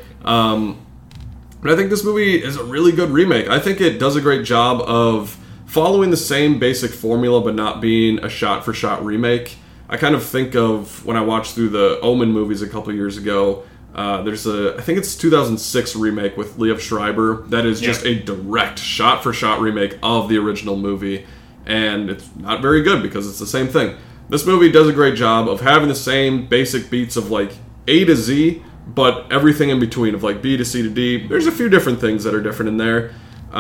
Speaker 3: But I think this movie is a really good remake. I think it does a great job of following the same basic formula, but not being a shot-for-shot remake. I kind of think of when I watched through the Omen movies a couple years ago. There's I think it's 2006 remake with Liev Schreiber that is just a direct shot-for-shot remake of the original movie, and it's not very good because it's the same thing. This movie does a great job of having the same basic beats of A to Z, but everything in between of B to C to D. There's a few different things that are different in there.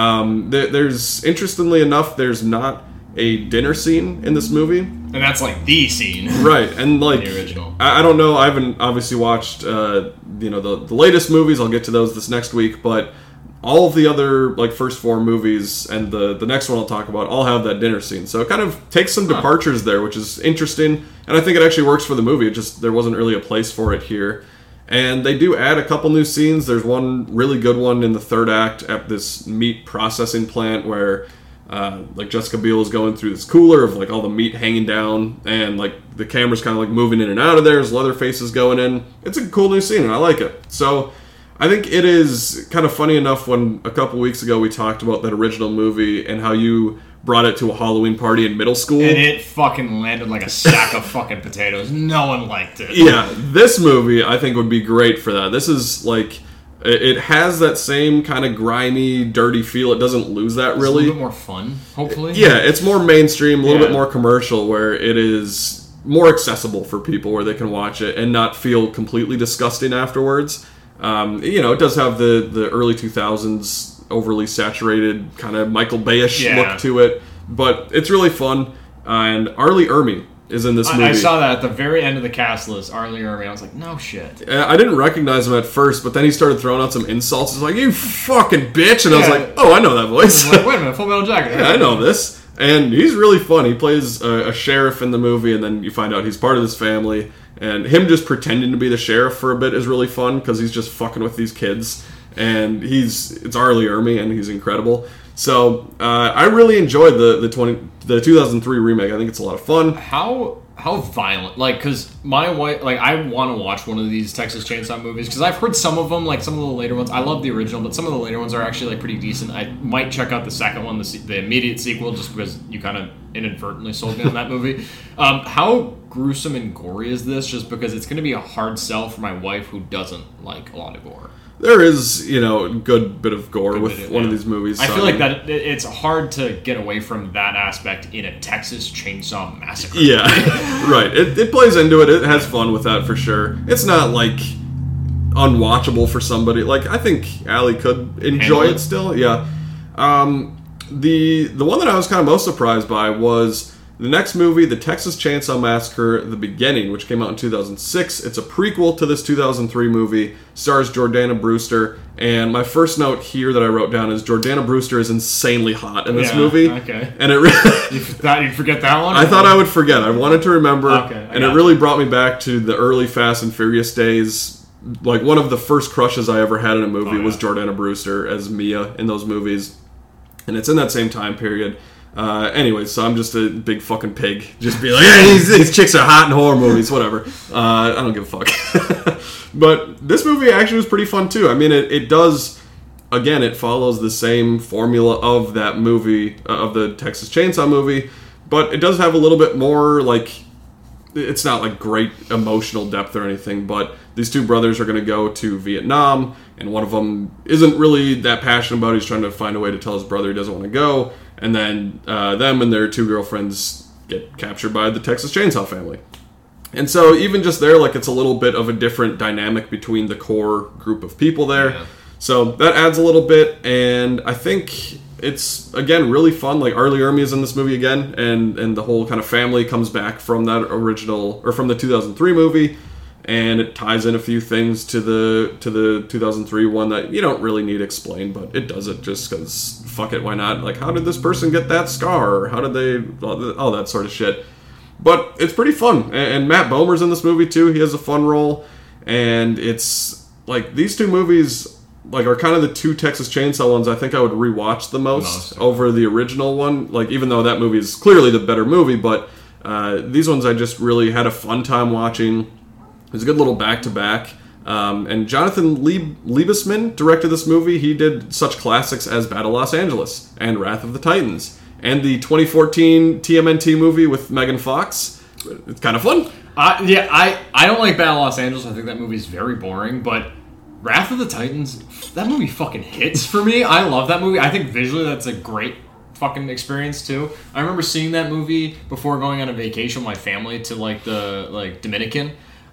Speaker 3: There's, interestingly enough, there's not a dinner scene in this movie.
Speaker 2: And that's the scene.
Speaker 3: Right, and
Speaker 2: the original.
Speaker 3: I don't know, I haven't obviously watched the latest movies. I'll get to those this next week, but all of the other first four movies and the next one I'll talk about all have that dinner scene. So it kind of takes some departures there, which is interesting, and I think it actually works for the movie. It just, there wasn't really a place for it here. And they do add a couple new scenes. There's one really good one in the third act at this meat processing plant where Jessica Biel is going through this cooler of all the meat hanging down, and the camera's kind of moving in and out of there as Leatherface is going in. It's a cool new scene, and I like it. So I think it is kind of funny enough when a couple weeks ago we talked about that original movie and how you brought it to a Halloween party in middle school.
Speaker 2: And it fucking landed like a sack of fucking potatoes. No one liked it.
Speaker 3: Yeah, this movie I think would be great for that. This is it has that same kind of grimy, dirty feel. It doesn't lose that really. It's a
Speaker 2: little bit more fun, hopefully.
Speaker 3: Yeah, it's more mainstream, a little bit more commercial, where it is more accessible for people, where they can watch it and not feel completely disgusting afterwards. It does have the early 2000s overly saturated kind of Michael Bay-ish look to it, but it's really fun. And Arlie Ermey is in this movie.
Speaker 2: I saw that at the very end of the cast list, Arlie Ermey. I was like, no shit.
Speaker 3: I didn't recognize him at first, but then he started throwing out some insults. He's like, you fucking bitch. And I was like, oh, I know that voice.
Speaker 2: Wait a minute, Full Metal Jacket.
Speaker 3: Yeah, I know this. And he's really fun. He plays a sheriff in the movie, and then you find out he's part of this family. And him just pretending to be the sheriff for a bit is really fun, because he's just fucking with these kids. And it's Arlie Ermey, and he's incredible. So I really enjoyed the 2003 remake. I think it's a lot of fun.
Speaker 2: How violent? Because my wife, I want to watch one of these Texas Chainsaw movies, because I've heard some of them, some of the later ones. I love the original, but some of the later ones are actually pretty decent. I might check out the second one, the immediate sequel, just because you kind of inadvertently sold me on that movie. How gruesome and gory is this? Just because it's going to be a hard sell for my wife, who doesn't like a lot of gore.
Speaker 3: There is, a good bit of gore with one of these movies.
Speaker 2: I feel like that it's hard to get away from that aspect in a Texas Chainsaw Massacre.
Speaker 3: Yeah, right. It plays into it. It has fun with that for sure. It's not unwatchable for somebody. I think Allie could enjoy it still. Yeah. The one that I was kind of most surprised by was the next movie, The Texas Chainsaw Massacre: The Beginning, which came out in 2006. It's a prequel to this 2003 movie, stars Jordana Brewster, and my first note here that I wrote down is Jordana Brewster is insanely hot in this movie.
Speaker 2: Okay.
Speaker 3: And it really...
Speaker 2: You'd forget that one?
Speaker 3: I thought I would forget. I wanted to remember, and it really brought me back to the early Fast and Furious days. One of the first crushes I ever had in a movie was Jordana Brewster as Mia in those movies, and it's in that same time period. Anyways, so I'm just a big fucking pig. Just be like, hey, these chicks are hot in horror movies, whatever. I don't give a fuck. But this movie actually was pretty fun too. I mean, it does, again, it follows the same formula of that movie, of the Texas Chainsaw movie, but it does have a little bit more, it's not great emotional depth or anything, but these two brothers are going to go to Vietnam, and one of them isn't really that passionate about it. He's trying to find a way to tell his brother he doesn't want to go. And then them and their two girlfriends get captured by the Texas Chainsaw family. And so even just there, it's a little bit of a different dynamic between the core group of people there. Yeah. So that adds a little bit, and I think it's, again, really fun. Arlie Ermey is in this movie again, and the whole kind of family comes back from that original, or from the 2003 movie. and it ties in a few things to the 2003 one that you don't really need explained, but it does it just because fuck it, why not? Like, how did this person get that scar? Or how did they... all that sort of shit. But it's pretty fun, and Matt Bomer's in this movie too. He has a fun role, and it's like these two movies like are kind of the two Texas Chainsaw ones I think I would rewatch the most over the original one. Like, even though that movie is clearly the better movie, but these ones I just really had a fun time watching. It was a good little back-to-back. And Jonathan Liebesman directed this movie. He did such classics as Battle Los Angeles and Wrath of the Titans and the 2014 TMNT movie with Megan Fox. It's kind of fun.
Speaker 2: I don't like Battle Los Angeles. I think that movie's very boring, but Wrath of the Titans, that movie fucking hits for me. I love that movie. I think visually that's a great fucking experience too. I remember seeing that movie before going on a vacation with my family to the Dominican.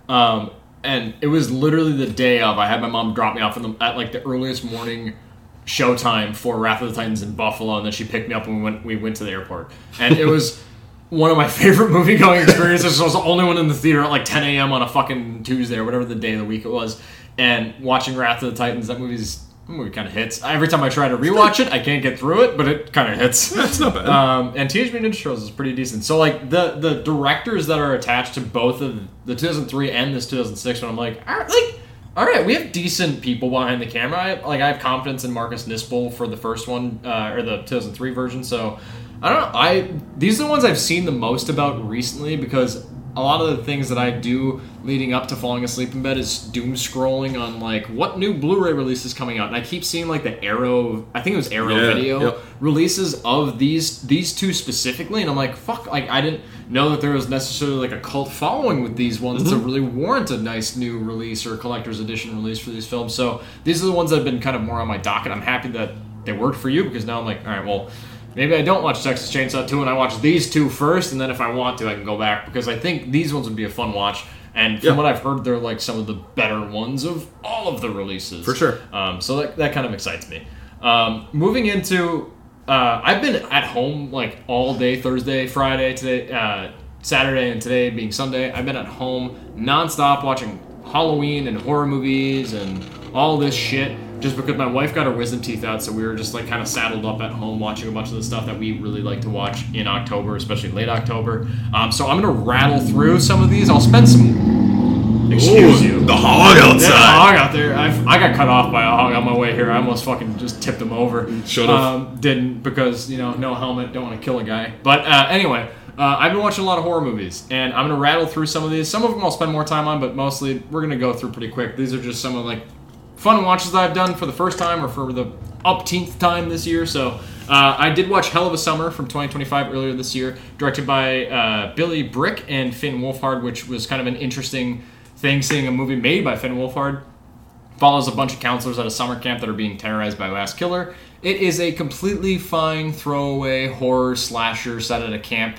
Speaker 2: And it was literally the day of. I had my mom drop me off at the earliest morning showtime for Wrath of the Titans in Buffalo, and then she picked me up and we went to the airport. And it was one of my favorite movie going experiences. I was the only one in the theater at 10 a.m. on a fucking Tuesday or whatever the day of the week it was. And watching Wrath of the Titans, that movie kind of hits. Every time I try to rewatch it, I can't get through it, but it kind of hits.
Speaker 3: That's not bad.
Speaker 2: And Teenage Mutant Ninja Turtles is pretty decent. So the directors that are attached to both of the 2003 and this 2006 one, I'm like, all right, we have decent people behind the camera. I have confidence in Marcus Nispel for the first one, or the 2003 version. So I don't know. These are the ones I've seen the most about recently, because a lot of the things that I do leading up to falling asleep in bed is doom scrolling on what new Blu-ray release is coming out, and I keep seeing the Arrow, I think it was Arrow Video releases of these two specifically, and I'm like, fuck, I didn't know that there was necessarily a cult following with these ones to really warrant a nice new release or collector's edition release for these films. So these are the ones that have been kind of more on my docket. I'm happy that they worked for you, because now I'm like, all right, well, maybe I don't watch Texas Chainsaw 2 and I watch these two first, and then if I want to, I can go back, because I think these ones would be a fun watch. And from what I've heard, they're some of the better ones of all of the releases.
Speaker 3: For sure.
Speaker 2: So that kind of excites me. Moving into... I've been at home all day Thursday, Friday, today, Saturday, and today being Sunday. I've been at home nonstop watching Halloween and horror movies and all this shit, just because my wife got her wisdom teeth out, so we were just kind of saddled up at home watching a bunch of the stuff that we really like to watch in October, especially late October. So I'm going to rattle through some of these. I'll spend some... Excuse you.
Speaker 3: The hog outside.
Speaker 2: Yeah, the hog out there. I got cut off by a hog on my way here. I almost fucking just tipped him over.
Speaker 3: Should have.
Speaker 2: Didn't, because, no helmet, don't want to kill a guy. But anyway, I've been watching a lot of horror movies, and I'm going to rattle through some of these. Some of them I'll spend more time on, but mostly we're going to go through pretty quick. These are just some of fun watches that I've done for the first time or for the upteenth time this year. So I did watch Hell of a Summer from 2025 earlier this year, directed by Billy Brick and Finn Wolfhard, which was kind of an interesting thing, seeing a movie made by Finn Wolfhard. Follows a bunch of counselors at a summer camp that are being terrorized by a mass killer. It is a completely fine throwaway horror slasher set at a camp.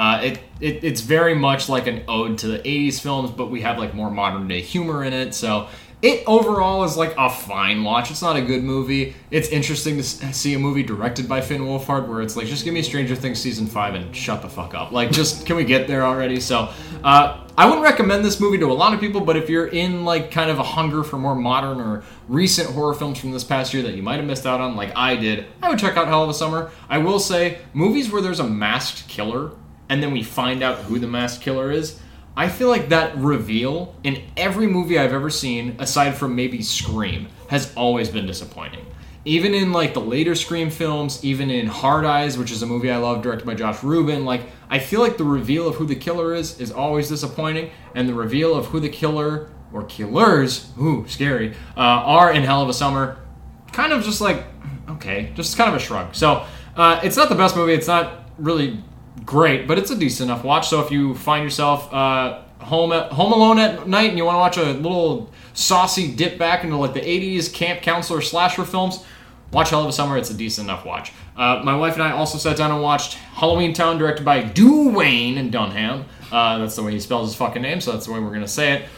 Speaker 2: It's very much like an ode to the 80s films, but we have more modern day humor in it. So it overall is a fine watch. It's not a good movie. It's interesting to see a movie directed by Finn Wolfhard where it's just give me Stranger Things season 5 and shut the fuck up. Just can we get there already? So I wouldn't recommend this movie to a lot of people, but if you're in kind of a hunger for more modern or recent horror films from this past year that you might have missed out on, like I did, I would check out Hell of a Summer. I will say, movies where there's a masked killer and then we find out who the masked killer is, I feel like that reveal in every movie I've ever seen, aside from maybe Scream, has always been disappointing. Even in the later Scream films, even in Hard Eyes, which is a movie I love, directed by Josh Rubin, I feel like the reveal of who the killer is always disappointing, and the reveal of who the killer, or killers, scary, are in Hell of a Summer, kind of just okay, just kind of a shrug. So it's not the best movie, it's not really great, but it's a decent enough watch. So if you find yourself home alone at night and you want to watch a little saucy dip back into the 80s camp counselor slasher films, watch Hell of a Summer. It's a decent enough watch. My wife and I also sat down and watched Halloween Town, directed by Duane and Dunham. That's the way he spells his fucking name, so that's the way we're going to say it.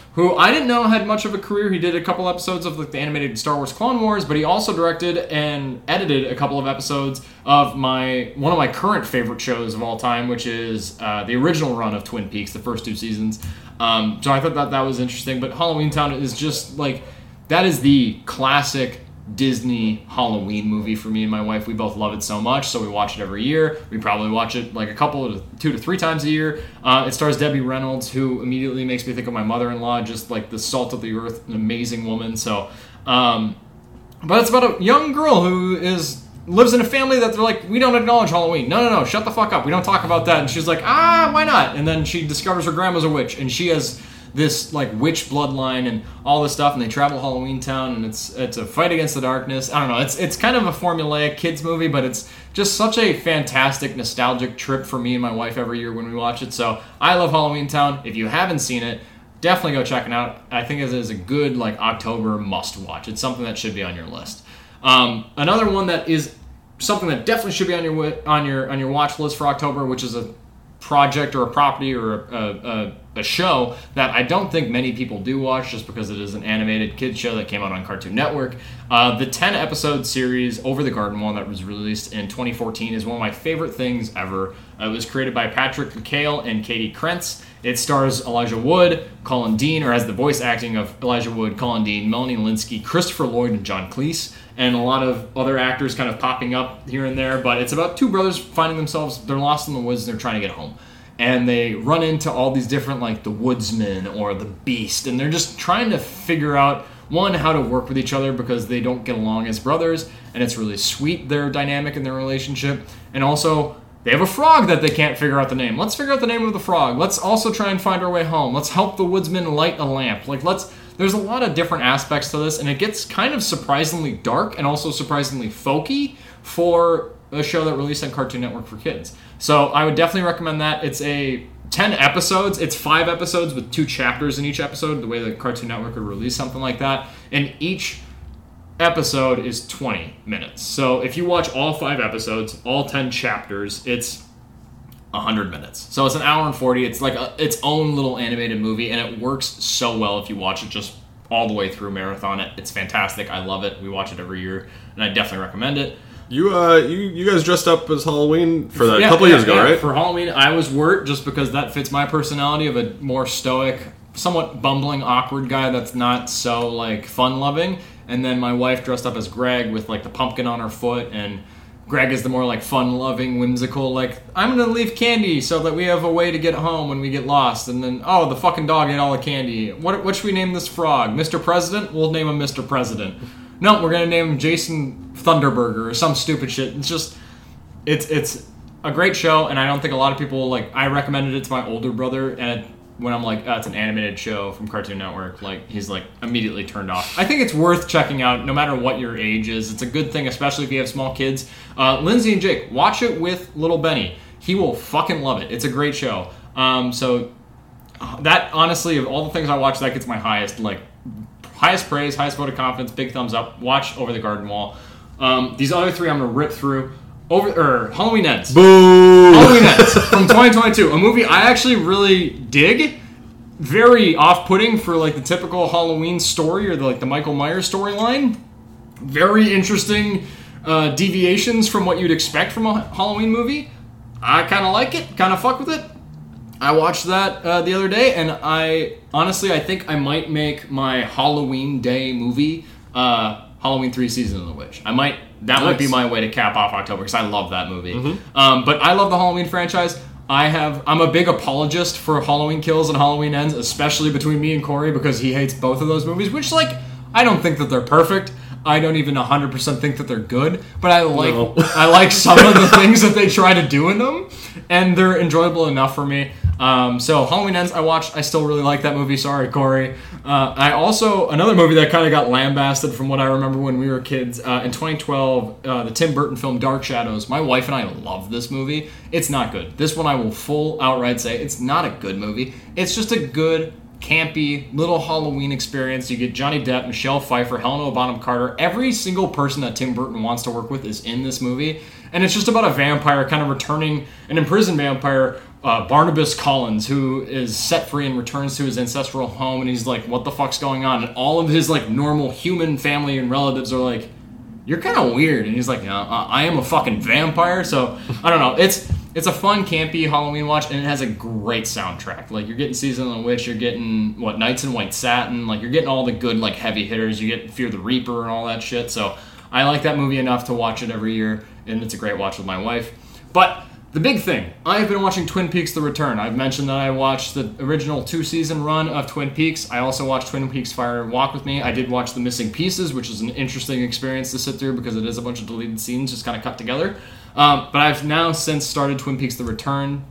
Speaker 2: who I didn't know had much of a career. He did a couple episodes of like the animated Star Wars Clone Wars, but he also directed and edited a couple of episodes of one of my current favorite shows of all time, which is the original run of Twin Peaks, the first 2 seasons. So I thought that was interesting. But Halloween Town is just like, that is the classic Disney Halloween movie for me and my wife. We both love it so much, so we watch it every year. We probably watch it like 2 to 3 times a year. It stars Debbie Reynolds, who immediately makes me think of my mother-in-law, just like the salt of the earth, an amazing woman. So, but it's about a young girl who lives in a family that they're like, we don't acknowledge Halloween. No, shut the fuck up. We don't talk about that. And she's like, why not? And then she discovers her grandma's a witch, and she has this like witch bloodline and all this stuff, and they travel Halloween Town, and it's a fight against the darkness. I don't know, it's kind of a formulaic kids movie, but it's just such a fantastic nostalgic trip for me and my wife every year when we watch it. So I love Halloween Town. If you haven't seen it, definitely go check it out. I think it is a good like October must watch. It's something that should be on your list. Another one that is something that definitely should be on your watch list for October, which is a project or a property or a show that I don't think many people do watch, just because it is an animated kids show that came out on Cartoon Network. The 10-episode series Over the Garden Wall that was released in 2014 is one of my favorite things ever. It was created by Patrick McHale and Katie Krentz. It stars Elijah Wood, Colin Dean, or as the voice acting of Elijah Wood, Colin Dean, Melanie Linsky, Christopher Lloyd, and John Cleese, and a lot of other actors kind of popping up here and there. But it's about 2 brothers finding themselves, they're lost in the woods and they're trying to get home. And they run into all these different, like the woodsman or the beast, and they're just trying to figure out, one, how to work with each other because they don't get along as brothers, and it's really sweet, their dynamic and their relationship. And also, they have a frog that they can't figure out the name. Let's figure out the name of the frog. Let's also try and find our way home. Let's help the woodsman light a lamp. There's a lot of different aspects to this, and it gets kind of surprisingly dark and also surprisingly folky for a show that released on Cartoon Network for kids. So I would definitely recommend that. It's 10 episodes. It's 5 episodes with 2 chapters in each episode, the way the Cartoon Network would release something like that. And each episode is 20 minutes. So if you watch all 5 episodes, all 10 chapters, it's 100 minutes. So it's an hour and 40. It's like its own little animated movie, and it works so well if you watch it just all the way through, marathon it. It's fantastic. I love it. We watch it every year, and I definitely recommend it.
Speaker 3: You guys dressed up as Halloween for that a couple years ago, right?
Speaker 2: For Halloween, I was Wirt, just because that fits my personality of a more stoic, somewhat bumbling, awkward guy that's not so like fun-loving. And then my wife dressed up as Greg with like the pumpkin on her foot, and Greg is the more like fun-loving, whimsical, like, I'm gonna leave candy so that we have a way to get home when we get lost. And then, the fucking dog ate all the candy. What should we name this frog? Mr. President? We'll name him Mr. President. No, we're gonna name him Jason Thunderburger or some stupid shit. It's just, it's a great show, and I don't think a lot of people, like, I recommended it to my older brother, and when I'm like, it's an animated show from Cartoon Network, like, he's like immediately turned off. I think it's worth checking out no matter what your age is. It's a good thing, especially if you have small kids. Lindsay and Jake, watch it with little Benny. He will fucking love it. It's a great show. So that, honestly, of all the things I watch, that gets my highest praise, highest vote of confidence, big thumbs up. Watch Over the Garden Wall. These other 3 I'm going to rip through. Halloween Ends.
Speaker 3: Boo!
Speaker 2: Halloween Ends from 2022. A movie I actually really dig. Very off-putting for like the typical Halloween story or the Michael Myers storyline. Very interesting deviations from what you'd expect from a Halloween movie. I kind of like it. Kind of fuck with it. I watched that the other day, and I think I might make my Halloween Day movie Halloween 3 Season of the Witch. That might be my way to cap off October, because I love that movie. Mm-hmm. But I love the Halloween franchise. I'm a big apologist for Halloween Kills and Halloween Ends, especially between me and Corey, because he hates both of those movies, which, like, I don't think that they're perfect. I don't even 100% think that they're good, but I like some of the things that they try to do in them, and they're enjoyable enough for me. So Halloween Ends, I watched. I still really like that movie. Sorry, Corey. Another movie that kind of got lambasted from what I remember when we were kids, in 2012, the Tim Burton film Dark Shadows. My wife and I love this movie. It's not good. This one I will outright say it's not a good movie. It's just a good, campy little Halloween experience. You get Johnny Depp, Michelle Pfeiffer, Helena Bonham Carter. Every single person that Tim Burton wants to work with is in this movie. And it's just about a vampire kind of returning, an imprisoned vampire Barnabas Collins, who is set free and returns to his ancestral home, and he's like, what the fuck's going on? And all of his like normal human family and relatives are like, you're kind of weird. And he's like, I am a fucking vampire. So I don't know. It's a fun, campy Halloween watch, and it has a great soundtrack. Like, you're getting Season of the Witch, you're getting, Knights in White Satin, like, you're getting all the good, like, heavy hitters. You get Fear the Reaper and all that shit. So I like that movie enough to watch it every year, and it's a great watch with my wife. But the big thing, I've been watching Twin Peaks The Return. I've mentioned that I watched the original 2-season run of Twin Peaks. I also watched Twin Peaks Fire Walk with Me. I did watch The Missing Pieces, which is an interesting experience to sit through because it is a bunch of deleted scenes just kind of cut together. But I've now since started Twin Peaks The Return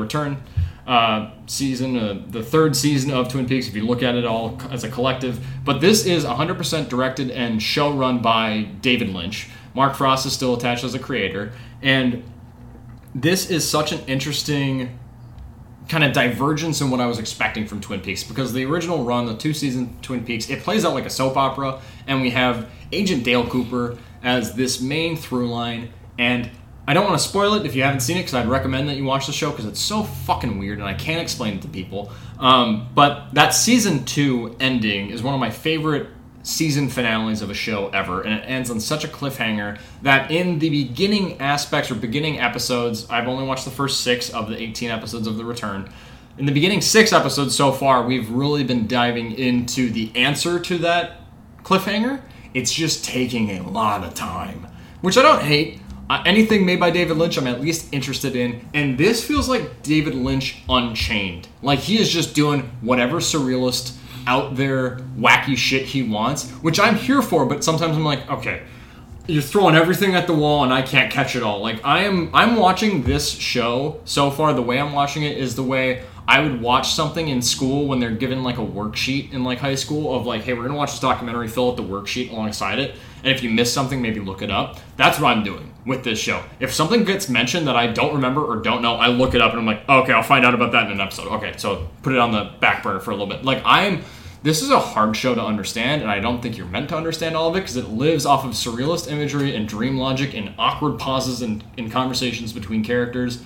Speaker 2: season, the third season of Twin Peaks, if you look at it all as a collective. But this is 100% directed and show run by David Lynch. Mark Frost is still attached as a creator. And this is such an interesting kind of divergence in what I was expecting from Twin Peaks, because the original run, the 2-season Twin Peaks, it plays out like a soap opera, and we have Agent Dale Cooper as this main through line. And I don't want to spoil it if you haven't seen it, because I'd recommend that you watch the show because it's so fucking weird and I can't explain it to people. But that season 2 ending is one of my favorite season finales of a show ever, and it ends on such a cliffhanger that in the beginning aspects or beginning episodes, I've only watched the first 6 of the 18 episodes of The Return. In the beginning 6 episodes so far, we've really been diving into the answer to that cliffhanger. It's just taking a lot of time, which I don't hate. Anything made by David Lynch, I'm at least interested in. And this feels like David Lynch Unchained. Like, he is just doing whatever surrealist, out there, wacky shit he wants, which I'm here for, but sometimes I'm like, okay, you're throwing everything at the wall and I can't catch it all. Like, I'm watching this show so far, the way I'm watching it is the way I would watch something in school when they're given like a worksheet in like high school of like, hey, we're gonna watch this documentary, fill out the worksheet alongside it, and if you miss something, maybe look it up. That's what I'm doing with this show. If something gets mentioned that I don't remember or don't know, I look it up and I'm like, okay, I'll find out about that in an episode. Okay, so put it on the back burner for a little bit. Like, this is a hard show to understand, and I don't think you're meant to understand all of it because it lives off of surrealist imagery and dream logic and awkward pauses in conversations between characters.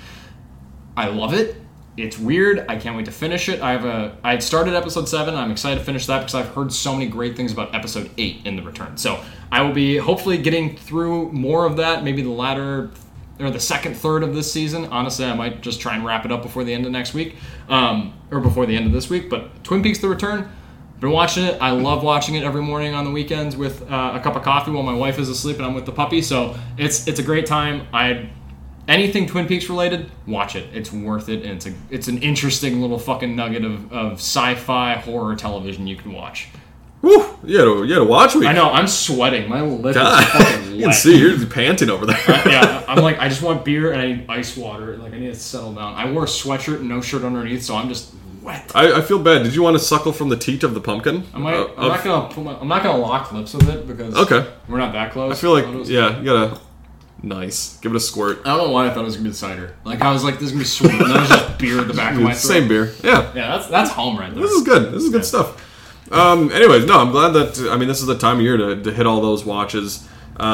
Speaker 2: I love it. It's weird. I can't wait to finish it. I started episode 7. I'm excited to finish that because I've heard so many great things about episode 8 in The Return. So I will be hopefully getting through more of that, maybe the latter or the second third of this season. Honestly, I might just try and wrap it up before the end of next week, or before the end of this week. But Twin Peaks The Return, been watching it. I love watching it every morning on the weekends with a cup of coffee while my wife is asleep and I'm with the puppy. So it's a great time. Anything Twin Peaks related, watch it. It's worth it, and it's an interesting little fucking nugget of sci-fi horror television you can watch.
Speaker 3: Woo! You had a watch week.
Speaker 2: I know, I'm sweating. My lip is fucking wet.
Speaker 3: You can see, you're panting over there.
Speaker 2: Yeah, I'm like, I just want beer and I need ice water. Like, I need to settle down. I wore a sweatshirt and no shirt underneath, so I'm just wet.
Speaker 3: I feel bad. Did you want to suckle from the teat of the pumpkin?
Speaker 2: I'm not gonna lock lips with it because we're not that close.
Speaker 3: I feel like, you gotta... Nice. Give it a squirt.
Speaker 2: I don't know why I thought it was going to be the cider. Like, I was like, this is going to be sweet. And then it was just beer at the back of my throat.
Speaker 3: Same beer. Yeah.
Speaker 2: Yeah, that's home right there.
Speaker 3: This is good. This is good stuff. Anyways, no, I'm glad that, this is the time of year to hit all those watches.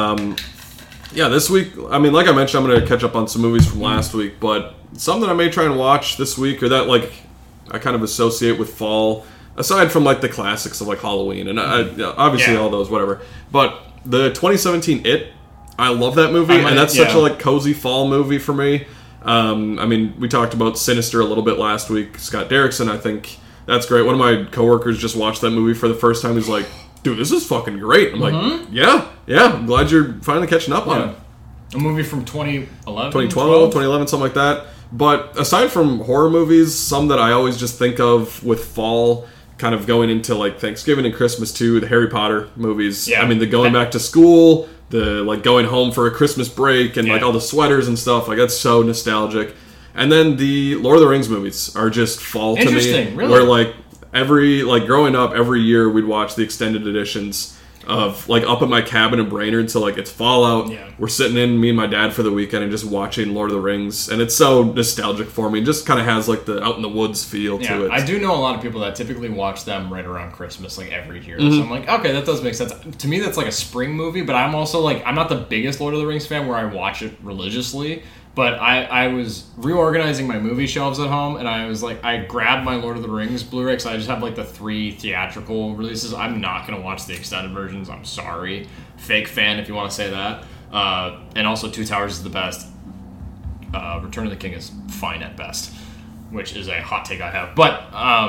Speaker 3: This week, like I mentioned, I'm going to catch up on some movies from last week, but something I may try and watch this week, or that, like, I kind of associate with fall, aside from, like, the classics of, like, Halloween, and obviously all those, whatever. But the 2017 It, I love that movie, and that's such a like cozy fall movie for me. We talked about Sinister a little bit last week. Scott Derrickson, I think that's great. One of my coworkers just watched that movie for the first time. He's like, dude, this is fucking great. I'm like, yeah, I'm glad you're finally catching up on it.
Speaker 2: A movie from 2011?
Speaker 3: 2011, something like that. But aside from horror movies, some that I always just think of with fall, kind of going into like Thanksgiving and Christmas too, the Harry Potter movies. Yeah. The going back to school, the like going home for a Christmas break, and like all the sweaters and stuff, like that's so nostalgic. And then the Lord of the Rings movies are just fall to me. Really? Where like growing up, every year we'd watch the extended editions of like up at my cabin in Brainerd, so like it's fall out. Yeah. We're sitting in, me and my dad for the weekend, and just watching Lord of the Rings, and it's so nostalgic for me. It just kind of has like the out in the woods feel to it.
Speaker 2: I do know a lot of people that typically watch them right around Christmas, like every year. Mm-hmm. So I'm like, okay, that does make sense. To me, that's like a spring movie, but I'm also like, I'm not the biggest Lord of the Rings fan where I watch it religiously. But I was reorganizing my movie shelves at home, and I was like, I grabbed my Lord of the Rings Blu-ray, because I just have like the 3 theatrical releases. I'm not going to watch the extended versions. I'm sorry. Fake fan, if you want to say that. And also Two Towers is the best. Return of the King is fine at best, which is a hot take I have. But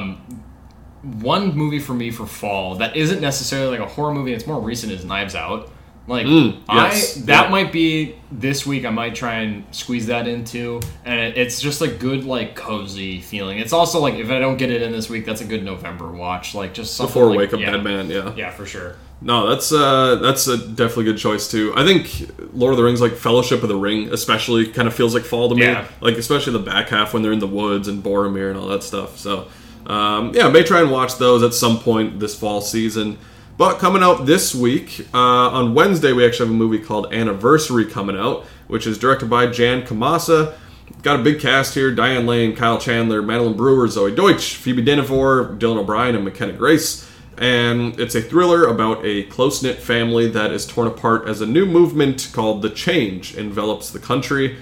Speaker 2: one movie for me for fall that isn't necessarily like a horror movie, it's more recent, is Knives Out. Like, might be this week. I might try and squeeze that into, and it's just a good, like, cozy feeling. It's also like, if I don't get it in this week, that's a good November watch. Like, just something
Speaker 3: before
Speaker 2: like,
Speaker 3: Wake Up Dead Man. Yeah,
Speaker 2: for sure.
Speaker 3: No, that's a definitely good choice too. I think Lord of the Rings, like Fellowship of the Ring, especially kind of feels like fall to me.
Speaker 2: Yeah.
Speaker 3: Like, especially the back half when they're in the woods and Boromir and all that stuff. So, I may try and watch those at some point this fall season. But coming out this week, on Wednesday, we actually have a movie called Anniversary coming out, which is directed by Jan Kamasa. Got a big cast here: Diane Lane, Kyle Chandler, Madeline Brewer, Zoe Deutsch, Phoebe Dynevor, Dylan O'Brien, and McKenna Grace. And it's a thriller about a close-knit family that is torn apart as a new movement called The Change envelops the country.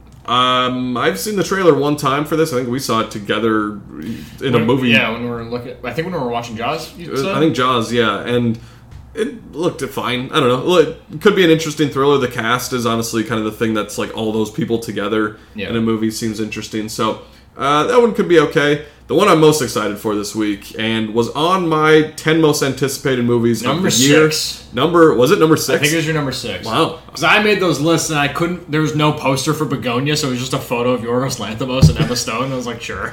Speaker 3: I've seen the trailer one time for this. I think we saw it together in a movie.
Speaker 2: Yeah, when we were when we were watching Jaws, you said?
Speaker 3: I think Jaws, yeah. And it looked fine. I don't know. It could be an interesting thriller. The cast is honestly kind of the thing that's like all those people together in a movie seems interesting. So that one could be okay. The one I'm most excited for this week, and was on my 10 most anticipated movies of the year.
Speaker 2: 6.
Speaker 3: Was it number 6?
Speaker 2: I think it was your number 6.
Speaker 3: Wow.
Speaker 2: Because I made those lists, and I couldn't. There was no poster for Begonia, so it was just a photo of Yorgos Lanthimos and Emma Stone. And I was like, sure.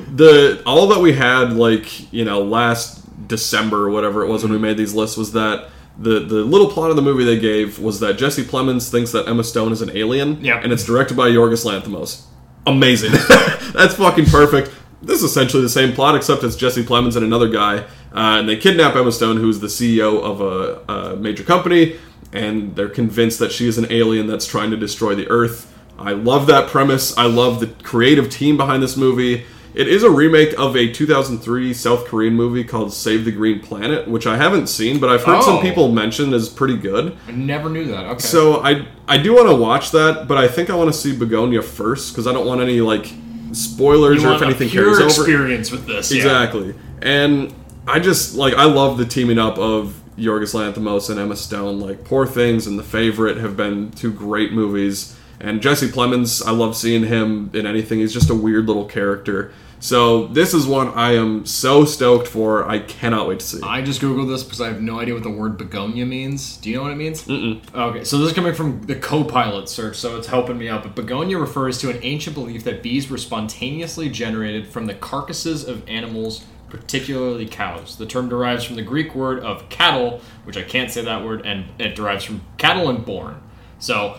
Speaker 3: All that we had, like, last December or whatever it was when we made these lists, was that the little plot of the movie they gave was that Jesse Plemons thinks that Emma Stone is an alien, and it's directed by Yorgos Lanthimos. Amazing. That's fucking perfect. This is essentially the same plot, except it's Jesse Plemons and another guy, and they kidnap Emma Stone, who's the CEO of a major company, and they're convinced that she is an alien that's trying to destroy the Earth. I love that premise. I love the creative team behind this movie. It is a remake of a 2003 South Korean movie called Save the Green Planet, which I haven't seen, but I've heard some people mention is pretty good.
Speaker 2: I never knew that. Okay.
Speaker 3: So I do want to watch that, but I think I want to see Begonia first, because I don't want any, like, spoilers or if anything carries over.
Speaker 2: Experience with this.
Speaker 3: Exactly. And I just, I love the teaming up of Yorgos Lanthimos and Emma Stone. Like, Poor Things and The Favorite have been 2 great movies. And Jesse Plemons, I love seeing him in anything. He's just a weird little character. So this is one I am so stoked for. I cannot wait to see.
Speaker 2: I just Googled this because I have no idea what the word begonia means. Do you know what it means?
Speaker 3: Mm-mm.
Speaker 2: Okay, so this is coming from the Copilot search, so it's helping me out. But begonia refers to an ancient belief that bees were spontaneously generated from the carcasses of animals, particularly cows. The term derives from the Greek word of cattle, which I can't say that word, and it derives from cattle and born. So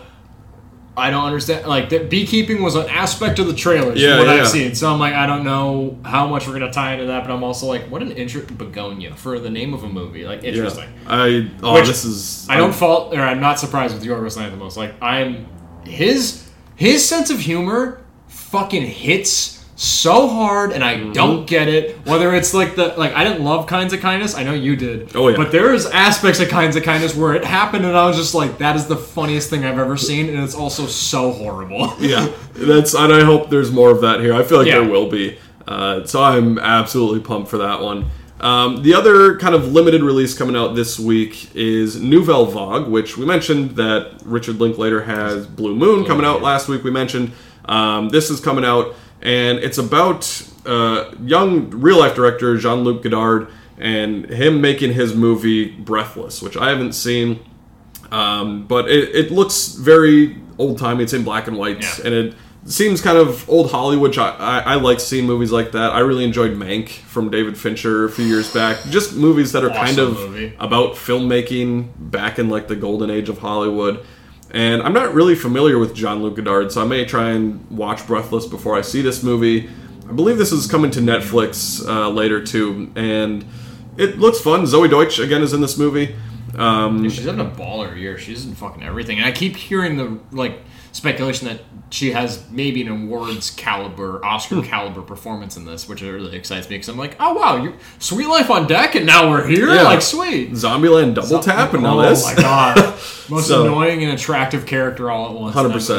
Speaker 2: I don't understand. Like, that beekeeping was an aspect of the trailers from what I've seen. So I'm like, I don't know how much we're going to tie into that, but I'm also like, what an begonia for the name of a movie. Like, interesting.
Speaker 3: I'm
Speaker 2: not surprised with Yorgos Lanthimos. Like, his sense of humor fucking hits so hard, and I don't get it. Whether it's I didn't love Kinds of Kindness. I know you did.
Speaker 3: Oh yeah.
Speaker 2: But there's aspects of Kinds of Kindness where it happened, and I was just like, that is the funniest thing I've ever seen, and it's also so horrible.
Speaker 3: Yeah, and I hope there's more of that here. I feel like there will be. So I'm absolutely pumped for that one. The other kind of limited release coming out this week is Nouvelle Vague, which we mentioned that Richard Linklater has Blue Moon coming out last week. We mentioned this is coming out. And it's about young real-life director Jean-Luc Godard and him making his movie Breathless, which I haven't seen. But it looks very old-timey. It's in black and white. Yeah. And it seems kind of old Hollywood, which I like seeing movies like that. I really enjoyed Mank from David Fincher a few years back. Just movies that are kind of about filmmaking back in, like, the golden age of Hollywood. And I'm not really familiar with Jean-Luc Godard, so I may try and watch Breathless before I see this movie. I believe this is coming to Netflix later, too, and it looks fun. Zoe Deutsch, again, is in this movie.
Speaker 2: She's having a baller year. She's in fucking everything. And I keep hearing the, speculation that she has maybe an awards caliber, Oscar caliber performance in this, which really excites me, because I'm like, oh wow, Sweet Life on Deck, and now we're here? Yeah. Like, sweet.
Speaker 3: Zombieland Double Tap, and now this?
Speaker 2: Oh my god. Most annoying and attractive character all at once.
Speaker 3: 100%.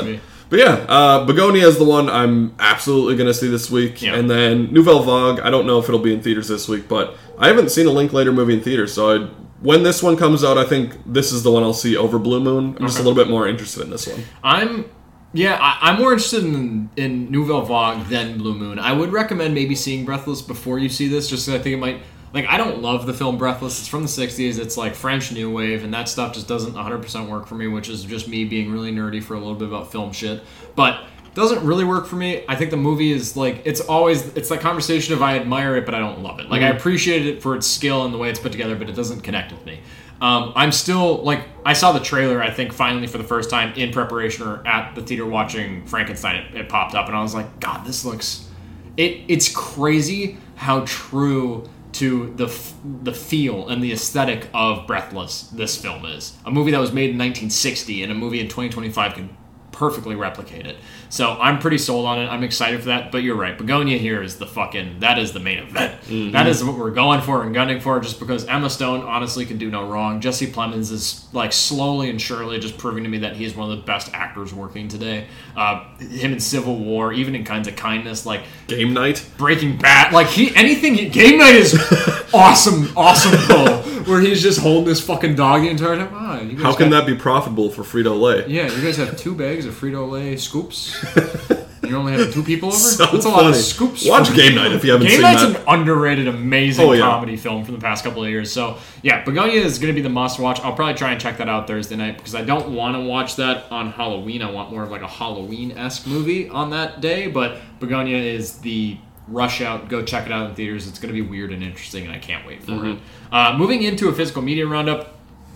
Speaker 3: But yeah, Begonia is the one I'm absolutely going to see this week.
Speaker 2: Yeah.
Speaker 3: And then Nouvelle Vague, I don't know if it'll be in theaters this week, but I haven't seen a Linklater movie in theaters, so when this one comes out, I think this is the one I'll see over Blue Moon. I'm just a little bit more interested in this one.
Speaker 2: I'm more interested in Nouvelle Vague than Blue Moon. I would recommend maybe seeing Breathless before you see this, just because I think it might... Like, I don't love the film Breathless. It's from the 60s. It's like French New Wave, and that stuff just doesn't 100% work for me, which is just me being really nerdy for a little bit about film shit. But it doesn't really work for me. I think the movie is like... It's that conversation of I admire it, but I don't love it. Like, I appreciate it for its skill and the way it's put together, but it doesn't connect with me. I'm still, like, I saw the trailer, I think, finally for the first time in preparation or at the theater watching Frankenstein. It popped up, and I was like, God, this looks... It's crazy how true to the feel and the aesthetic of Breathless this film is. A movie that was made in 1960 and a movie in 2025 can perfectly replicate it. So I'm pretty sold on it. I'm excited for that. But you're right. Begonia here is that is the main event. Mm-hmm. That is what we're going for and gunning for, just because Emma Stone honestly can do no wrong. Jesse Plemons is like slowly and surely just proving to me that he's one of the best actors working today. Him in Civil War, even in Kinds of Kindness, like
Speaker 3: Game Night,
Speaker 2: Breaking Bad, like Game Night is awesome pull, where he's just holding this fucking dog the entire time.
Speaker 3: How can that be profitable for Frito-Lay?
Speaker 2: Yeah, you guys have 2 bags of Frito-Lay scoops. You only have 2 people over?
Speaker 3: So
Speaker 2: That's a
Speaker 3: funny.
Speaker 2: lot of scoops.
Speaker 3: Watch Game Night if you haven't seen
Speaker 2: that. Game
Speaker 3: that.
Speaker 2: Night's an underrated, amazing comedy film from the past couple of years. So, yeah, Begonia is going to be the must-watch. I'll probably try and check that out Thursday night because I don't want to watch that on Halloween. I want more of like a Halloween-esque movie on that day. But Begonia is the rush out. Go check it out in theaters. It's going to be weird and interesting, and I can't wait for it. Moving into a physical media roundup,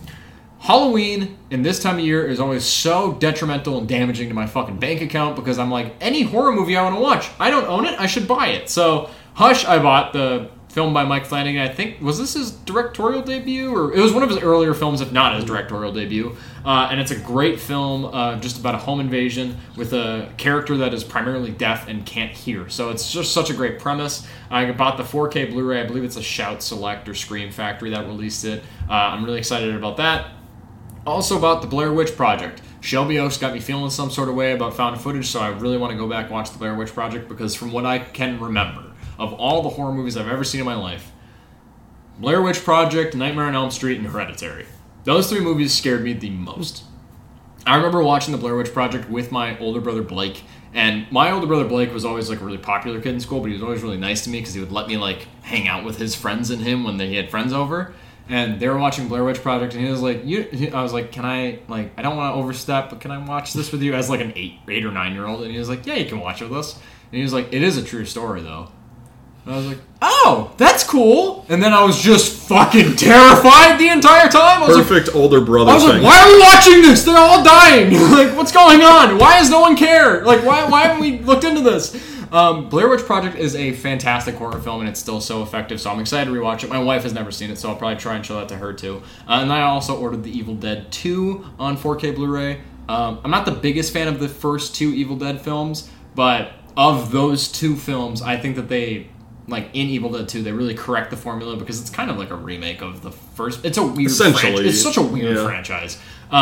Speaker 2: Halloween in this time of year is always so detrimental and damaging to my fucking bank account because I'm like, any horror movie I want to watch, I don't own it, I should buy it. So, Hush, I bought the film by Mike Flanagan. I think, was this his directorial debut? Or it was one of his earlier films, if not his directorial debut. And it's a great film just about a home invasion with a character that is primarily deaf and can't hear. So it's just such a great premise. I bought the 4K Blu-ray. I believe it's a Shout Select or Scream Factory that released it. I'm really excited about that. Also about the Blair Witch Project. Shelby Oaks got me feeling some sort of way about found footage, so I really want to go back and watch the Blair Witch Project because from what I can remember, of all the horror movies I've ever seen in my life, Blair Witch Project, Nightmare on Elm Street, and Hereditary. Those 3 movies scared me the most. I remember watching the Blair Witch Project with my older brother Blake, and my older brother Blake was always like a really popular kid in school, but he was always really nice to me because he would let me like hang out with his friends and him when he had friends over. And they were watching Blair Witch Project, and he was like, I was like, can I, like, I don't want to overstep, but can I watch this with you as, like, an 8 or 9-year-old? And he was like, yeah, you can watch it with us. And he was like, it is a true story, though. And I was like, oh, that's cool. And then I was just fucking terrified the entire time. I was
Speaker 3: Perfect older brother
Speaker 2: I was
Speaker 3: thing.
Speaker 2: like, why are we watching this? They're all dying. Like, what's going on? Why does no one care? Like, why haven't we looked into this? Blair Witch Project is a fantastic horror film, and it's still so effective, so I'm excited to rewatch it. My wife has never seen it, so I'll probably try and show that to her, too. And I also ordered The Evil Dead 2 on 4K Blu-ray. I'm not the biggest fan of the first 2 Evil Dead films, but of those 2 films, I think that they, like, in Evil Dead 2, they really correct the formula, because it's kind of like a remake of the first... It's a weird franchise. It's such a weird franchise.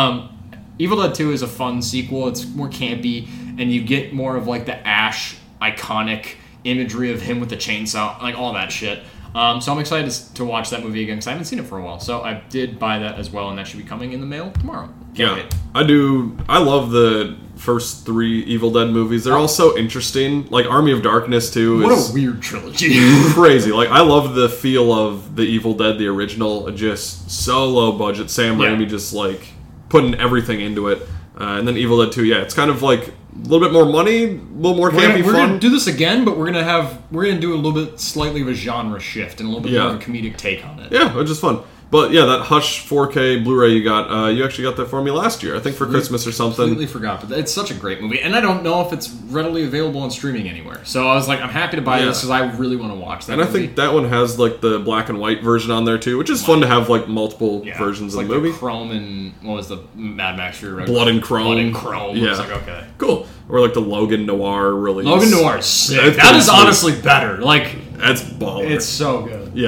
Speaker 2: Evil Dead 2 is a fun sequel. It's more campy, and you get more of, like, the Ash... iconic imagery of him with the chainsaw, like all that shit. So I'm excited to watch that movie again because I haven't seen it for a while. So I did buy that as well, and that should be coming in the mail tomorrow. Can't wait.
Speaker 3: I do. I love the first 3 Evil Dead movies. They're all so interesting. Like Army of Darkness too.
Speaker 2: What a weird trilogy.
Speaker 3: Crazy. Like I love the feel of the Evil Dead, the original, just so low budget. Sam Raimi just like putting everything into it. And then Evil Dead 2, it's kind of like a little bit more money, a little more campy
Speaker 2: We're
Speaker 3: fun.
Speaker 2: gonna do this again, but we're gonna do a little bit slightly of a genre shift and a little bit more of a comedic take on it.
Speaker 3: Yeah, which is fun. But yeah, that Hush 4K Blu-ray you got, you actually got that for me last year, I think for Christmas or something.
Speaker 2: Completely forgot, but it's such a great movie, and I don't know if it's readily available on streaming anywhere. So I was like, I'm happy to buy this because I really want to watch that.
Speaker 3: And movie. I think that one has like the black and white version on there too, which is fun to have like multiple versions of
Speaker 2: like
Speaker 3: the movie.
Speaker 2: The Chrome and what was the Mad Max Fury?
Speaker 3: Blood and Chrome.
Speaker 2: Blood and Chrome.
Speaker 3: Yeah,
Speaker 2: I was like, okay,
Speaker 3: cool. Or like the Logan Noir release.
Speaker 2: Logan Noir is sick. That is honestly better. Like
Speaker 3: that's baller.
Speaker 2: It's so good.
Speaker 3: Yeah.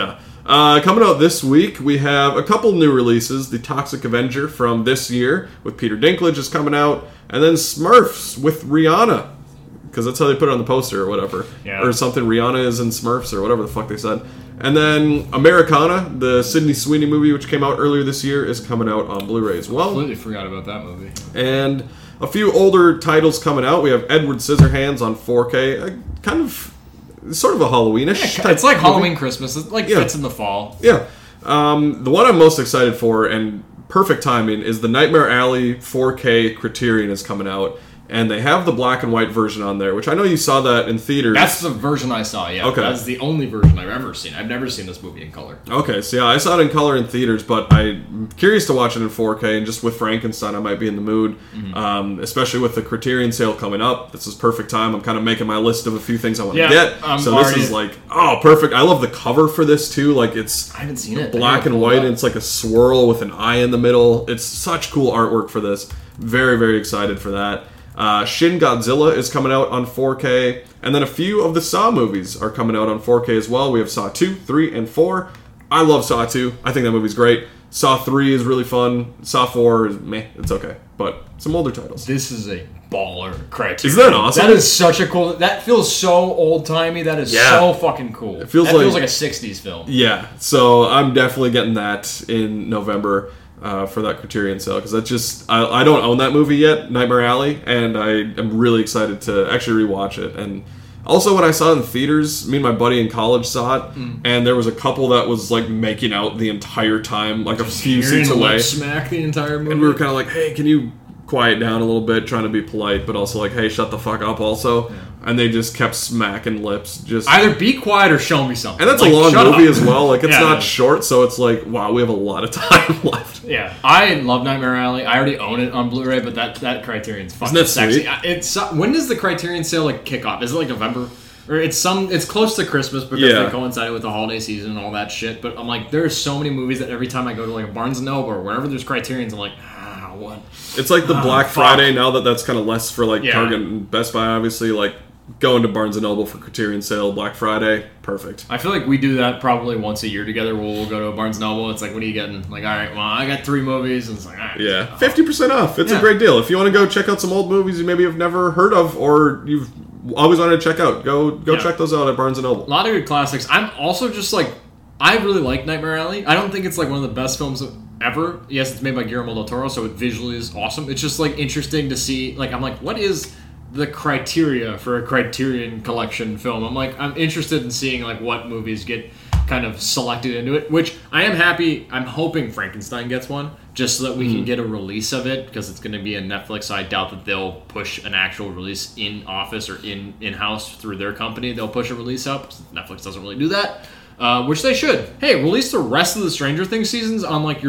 Speaker 3: Coming out this week, we have a couple new releases. The Toxic Avenger from this year with Peter Dinklage is coming out. And then Smurfs with Rihanna. Because that's how they put it on the poster or whatever.
Speaker 2: Yeah.
Speaker 3: Or something, Rihanna is in Smurfs or whatever the fuck they said. And then Americana, the Sydney Sweeney movie, which came out earlier this year, is coming out on Blu-ray as well.
Speaker 2: Completely forgot about that movie.
Speaker 3: And a few older titles coming out. We have Edward Scissorhands on 4K. Kind of, sort of a Halloweenish type
Speaker 2: It's like
Speaker 3: movie.
Speaker 2: Halloween, Christmas. It fits in the fall.
Speaker 3: Yeah. The one I'm most excited for, and perfect timing, is the Nightmare Alley 4K Criterion is coming out. And they have the black and white version on there, which I know you saw that in theaters.
Speaker 2: That's the version I saw, yeah.
Speaker 3: Okay.
Speaker 2: That's the only version I've ever seen. I've never seen this movie in color.
Speaker 3: Okay, so yeah, I saw it in color in theaters, but I'm curious to watch it in 4K, and just with Frankenstein, I might be in the mood. Especially with the Criterion sale coming up. This is perfect time. I'm kind of making my list of a few things I want to get. So this is like, oh, perfect. I love the cover for this, too. Like, it's
Speaker 2: I haven't seen it.
Speaker 3: black and white, and it's like a swirl with an eye in the middle. It's such cool artwork for this. Very, very excited for that. Shin Godzilla is coming out on 4K, and then a few of the Saw movies are coming out on 4K as well. We have Saw 2, 3, and 4. I love Saw 2. I think that movie's great. Saw 3 is really fun. Saw 4 is meh. It's okay. But some older titles.
Speaker 2: This is a baller Criterion.
Speaker 3: Isn't that awesome?
Speaker 2: That is such a cool... That feels so old-timey. That is so fucking cool.
Speaker 3: It feels
Speaker 2: that
Speaker 3: like,
Speaker 2: feels like a 60s film.
Speaker 3: Yeah. So I'm definitely getting that in November. For that Criterion sale, because that just I don't own that movie yet, Nightmare Alley, and I am really excited to actually rewatch it. And also, when I saw it in theaters, me and my buddy in college saw it, and there was a couple that was like making out the entire time, like a few seats away,
Speaker 2: smack the entire movie,
Speaker 3: and we were kind of like, "Hey, can you quiet down a little bit?" Trying to be polite, but also like, "Hey, shut the fuck up!" Also, and they just kept smacking lips. Just
Speaker 2: either be quiet or show me something.
Speaker 3: And that's
Speaker 2: like,
Speaker 3: a long movie as well. Like, it's
Speaker 2: Yeah.
Speaker 3: not short, so it's like, wow, we have a lot of time left.
Speaker 2: Yeah, I love Nightmare Alley. I already own it on Blu-ray, but that Criterion's fucking
Speaker 3: Isn't that
Speaker 2: sexy.
Speaker 3: sweet?
Speaker 2: It's when does the Criterion sale like kick off? Is it like November? Or it's close to Christmas because they coincided with the holiday season and all that shit. But I'm like, there's so many movies that every time I go to like a Barnes & Noble or wherever there's Criterions, I'm like, what?
Speaker 3: It's like the Black Friday now that's kind of less for like Target and Best Buy, obviously. Like going to Barnes & Noble for Criterion sale, Black Friday, perfect.
Speaker 2: I feel like we do that probably once a year together. We'll go to a Barnes & Noble. It's like, what are you getting? Like, all right, well, I got 3 movies. And it's like, all right.
Speaker 3: Yeah, 50% off. It's a great deal. If you want to go check out some old movies you maybe have never heard of or you've always wanted to check out, go check those out at Barnes & Noble.
Speaker 2: A lot of good classics. I'm also just like, I really like Nightmare Alley. I don't think it's like one of the best films ever. Yes, it's made by Guillermo del Toro, so it visually is awesome. It's just like interesting to see. Like, I'm like, what is the criteria for a Criterion Collection film? I'm like, I'm interested in seeing like what movies get kind of selected into it, which I am happy. I'm hoping Frankenstein gets one just so that we can get a release of it, because it's going to be a Netflix, so I doubt that they'll push an actual release in office or in-house through their company. They'll push a release up. Netflix doesn't really do that. Which they should. Hey, release the rest of the Stranger Things seasons on like your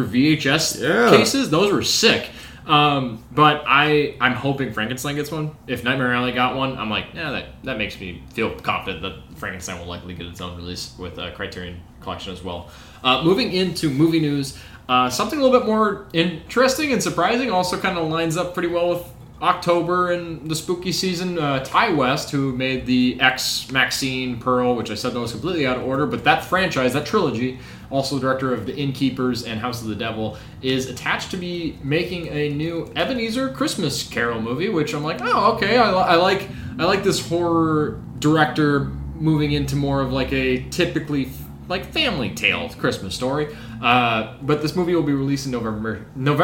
Speaker 2: VHS cases. Those were sick. But I'm hoping Frankenstein gets one. If Nightmare Alley got one, I'm like, that makes me feel confident that Frankenstein will likely get its own release with a Criterion Collection as well. Moving into movie news, something a little bit more interesting and surprising, also kind of lines up pretty well with October and the spooky season. Ty West, who made the X Maxine Pearl, which I said that was completely out of order, but that franchise, that trilogy, also director of The Innkeepers and House of the Devil, is attached to be making a new Ebenezer Christmas Carol movie, which I'm like, oh, okay, I like this horror director moving into more of like a typically like family tale Christmas story. But this movie will be released in November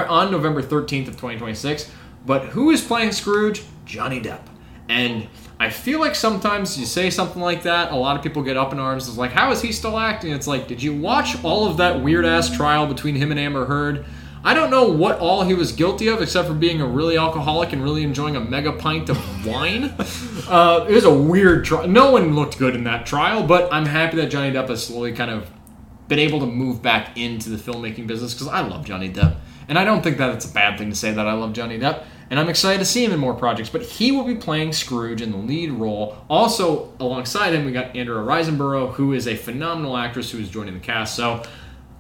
Speaker 2: 13th of 2026. But who is playing Scrooge? Johnny Depp. And I feel like sometimes you say something like that, a lot of people get up in arms. It's like, how is he still acting? It's like, did you watch all of that weird-ass trial between him and Amber Heard? I don't know what all he was guilty of, except for being a really alcoholic and really enjoying a mega pint of wine. It was a weird trial. No one looked good in that trial, but I'm happy that Johnny Depp has slowly kind of been able to move back into the filmmaking business, because I love Johnny Depp. And I don't think that it's a bad thing to say that I love Johnny Depp. And I'm excited to see him in more projects. But he will be playing Scrooge in the lead role. Also, alongside him, we got Andrea Riseborough, who is a phenomenal actress who is joining the cast. So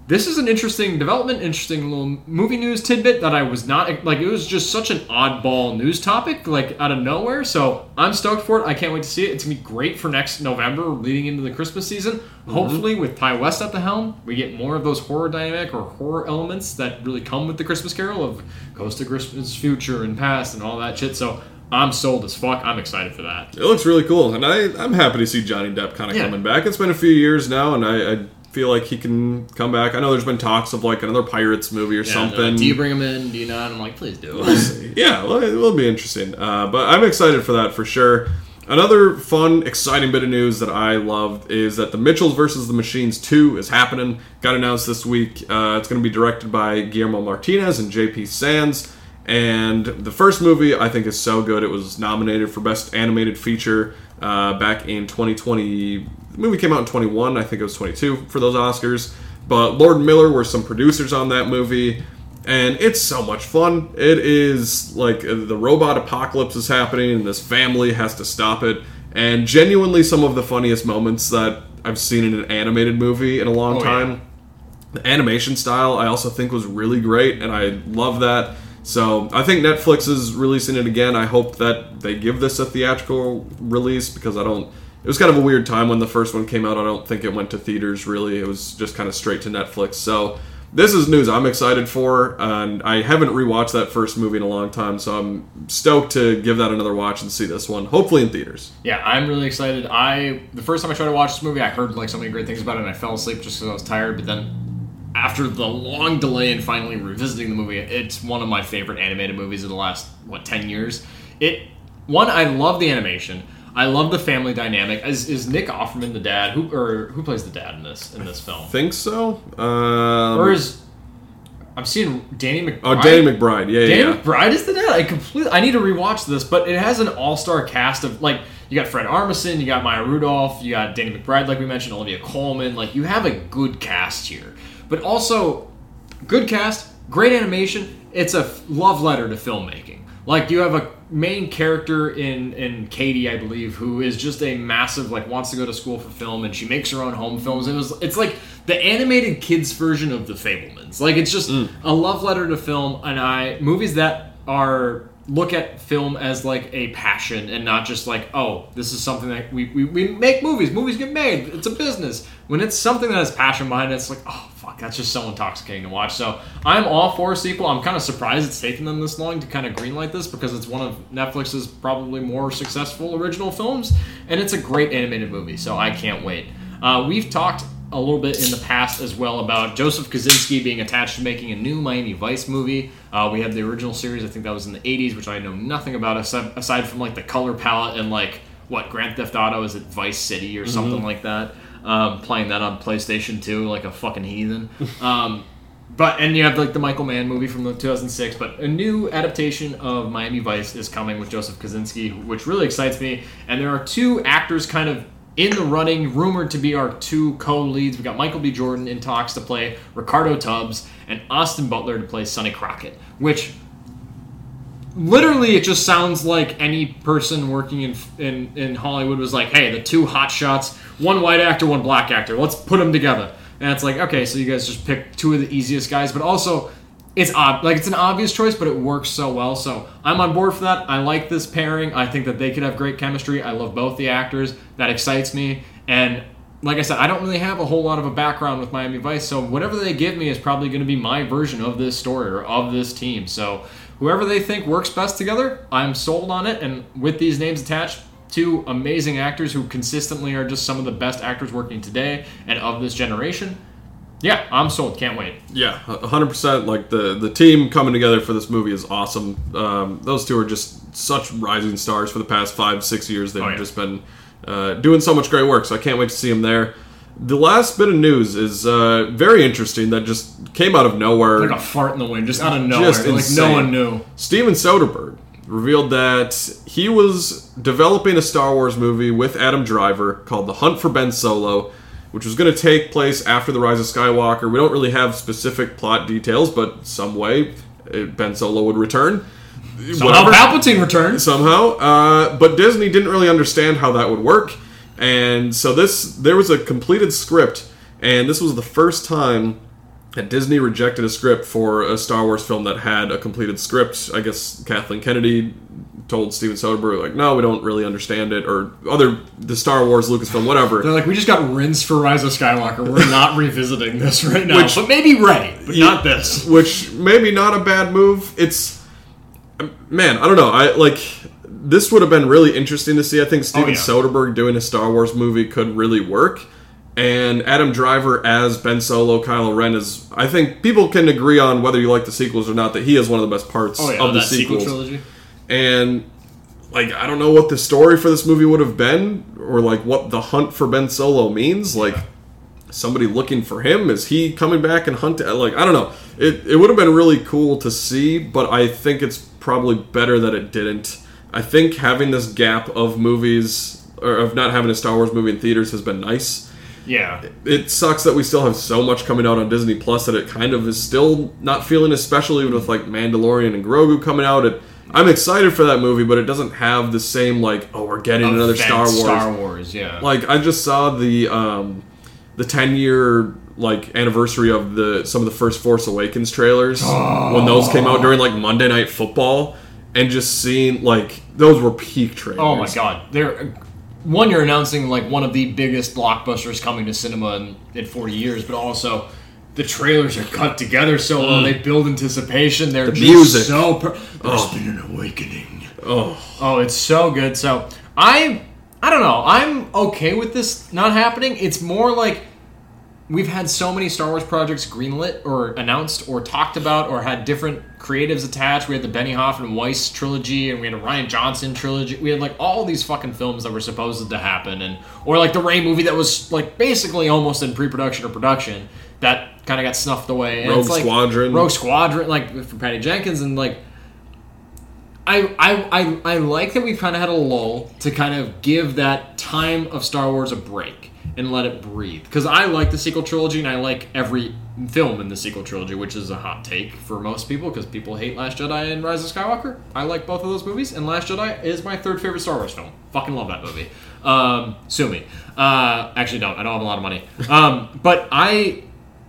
Speaker 2: this is an interesting development, interesting little movie news tidbit that I was not, like, it was just such an oddball news topic, like, out of nowhere, so I'm stoked for it. I can't wait to see it. It's going to be great for next November, leading into the Christmas season. Hopefully, with Ty West at the helm, we get more of those horror dynamic or horror elements that really come with the Christmas Carol of Ghost of Christmas Future and Past and all that shit, so I'm sold as fuck. I'm excited for that.
Speaker 3: It looks really cool, and I'm happy to see Johnny Depp kind of coming back. It's been a few years now, and I feel like he can come back. I know there's been talks of like another Pirates movie or something.
Speaker 2: Like, do you bring him in? Do you not? I'm like, please do.
Speaker 3: Yeah, well, it will be interesting. But I'm excited for that for sure. Another fun, exciting bit of news that I loved is that The Mitchells vs. the Machines 2 is happening. Got announced this week. It's going to be directed by Guillermo Martinez and J.P. Sands. And the first movie, I think, is so good. It was nominated for Best Animated Feature back in 2020. The movie came out in 21. I think it was 22 for those Oscars. But Lord and Miller were some producers on that movie. And it's so much fun. It is like the robot apocalypse is happening and this family has to stop it. And genuinely some of the funniest moments that I've seen in an animated movie in a long time. Yeah. The animation style I also think was really great, and I love that. So I think Netflix is releasing it again. I hope that they give this a theatrical release because it was kind of a weird time when the first one came out. I don't think it went to theaters really. It was just kind of straight to Netflix. So this is news I'm excited for, and I haven't rewatched that first movie in a long time, so I'm stoked to give that another watch and see this one, hopefully in theaters.
Speaker 2: Yeah, I'm really excited. The first time I tried to watch this movie, I heard like so many great things about it, and I fell asleep just because I was tired, but then after the long delay and finally revisiting the movie, it's one of my favorite animated movies of the last, 10 years. I love the animation. I love the family dynamic. Is Nick Offerman the dad? Who plays the dad in this film?
Speaker 3: Think so.
Speaker 2: I'm seeing Danny McBride.
Speaker 3: Oh, Danny McBride. Yeah,
Speaker 2: Danny McBride is the dad. I need to rewatch this, but it has an all-star cast of like you got Fred Armisen, you got Maya Rudolph, you got Danny McBride, like we mentioned, Olivia Colman. Like you have a good cast here, but also good cast, great animation. It's a love letter to filmmaking. Like you have a main character in Katie, I believe, who is just a massive wants to go to school for film, and she makes her own home films. It's like the animated kids version of The Fabelmans. Like it's just a love letter to film, and movies that look at film as like a passion and not just like, oh, this is something that we make movies get made, it's a business. When it's something that has passion behind it, it's like, oh fuck, that's just so intoxicating to watch. So I'm all for a sequel. I'm kind of surprised it's taken them this long to kind of greenlight this because it's one of Netflix's probably more successful original films, and it's a great animated movie, so I can't wait. We've talked a little bit in the past as well about Joseph Kosinski being attached to making a new Miami Vice movie. We had the original series, I think that was in the 80s, which I know nothing about aside from like the color palette and like Grand Theft Auto, is it Vice City or something like that? Playing that on PlayStation 2 like a fucking heathen. And you have like the Michael Mann movie from 2006, but a new adaptation of Miami Vice is coming with Joseph Kosinski, which really excites me. And there are two actors kind of in the running, rumored to be our two co-leads. We got Michael B. Jordan in talks to play Ricardo Tubbs and Austin Butler to play Sonny Crockett, which literally it just sounds like any person working in Hollywood was like, hey, the two hot shots, one white actor, one black actor, let's put them together. And it's like, okay, so you guys just pick two of the easiest guys, but also it's an obvious choice, but it works so well. So I'm on board for that. I like this pairing. I think that they could have great chemistry. I love both the actors. That excites me. And like I said, I don't really have a whole lot of a background with Miami Vice, so whatever they give me is probably going to be my version of this story or of this team. So whoever they think works best together, I'm sold on it. And with these names attached, two amazing actors who consistently are just some of the best actors working today and of this generation. Yeah, I'm sold. Can't wait.
Speaker 3: Yeah, 100%. Like the team coming together for this movie is awesome. Those two are just such rising stars for the past 5-6 years. They've just been doing so much great work, so I can't wait to see them there. The last bit of news is very interesting that just came out of nowhere.
Speaker 2: Like a fart in the wind, just out of nowhere. Like no one knew.
Speaker 3: Steven Soderbergh revealed that he was developing a Star Wars movie with Adam Driver called The Hunt for Ben Solo, which was going to take place after The Rise of Skywalker. We don't really have specific plot details, but some way Ben Solo would return.
Speaker 2: Somehow Palpatine returned.
Speaker 3: Somehow. But Disney didn't really understand how that would work. And so there was a completed script, and this was the first time that Disney rejected a script for a Star Wars film that had a completed script. I guess Kathleen Kennedy told Steven Soderbergh, like, no, we don't really understand it, or the Star Wars, Lucasfilm, whatever.
Speaker 2: They're like, we just got rinsed for Rise of Skywalker. We're not revisiting this right now. But maybe Rey, but not this.
Speaker 3: Which, maybe not a bad move. It's... Man, I don't know. This would have been really interesting to see. I think Steven Soderbergh doing a Star Wars movie could really work. And Adam Driver as Ben Solo, Kylo Ren is... I think people can agree on whether you like the sequels or not, that he is one of the best parts of the sequels.
Speaker 2: Sequel trilogy.
Speaker 3: And, I don't know what the story for this movie would have been, or, what the hunt for Ben Solo means. Somebody looking for him? Is he coming back and hunting? I don't know. It would have been really cool to see, but I think it's probably better that it didn't. I think having this gap of movies, or of not having a Star Wars movie in theaters, has been nice.
Speaker 2: Yeah.
Speaker 3: It sucks that we still have so much coming out on Disney Plus that it kind of is still not feeling as special, even with Mandalorian and Grogu coming out. I'm excited for that movie, but it doesn't have the same we're getting another Star Wars.
Speaker 2: Star Wars, yeah.
Speaker 3: I just saw the 10-year anniversary of some of the first Force Awakens trailers when those came out during Monday Night Football, and just seeing those were peak trailers.
Speaker 2: Oh my god, you're announcing one of the biggest blockbusters coming to cinema in 40 years, but also the trailers are cut together so well. They build anticipation. They're
Speaker 3: the music.
Speaker 2: So there's been an awakening. Oh, it's so good. So I don't know. I'm okay with this not happening. It's more we've had so many Star Wars projects greenlit or announced or talked about or had different creatives attached. We had the Benioff and Weiss trilogy, and we had a Rian Johnson trilogy. We had all these fucking films that were supposed to happen, or the Rey movie that was basically almost in pre-production or production that kind of got snuffed away. And
Speaker 3: Rogue Squadron,
Speaker 2: for Patty Jenkins, and I like that we've kind of had a lull to kind of give that time of Star Wars a break and let it breathe. Because I like the sequel trilogy, and I like every film in the sequel trilogy, which is a hot take for most people, because people hate Last Jedi and Rise of Skywalker. I like both of those movies, and Last Jedi is my third favorite Star Wars film. Fucking love that movie. Sue me. Actually, don't. I don't have a lot of money. But I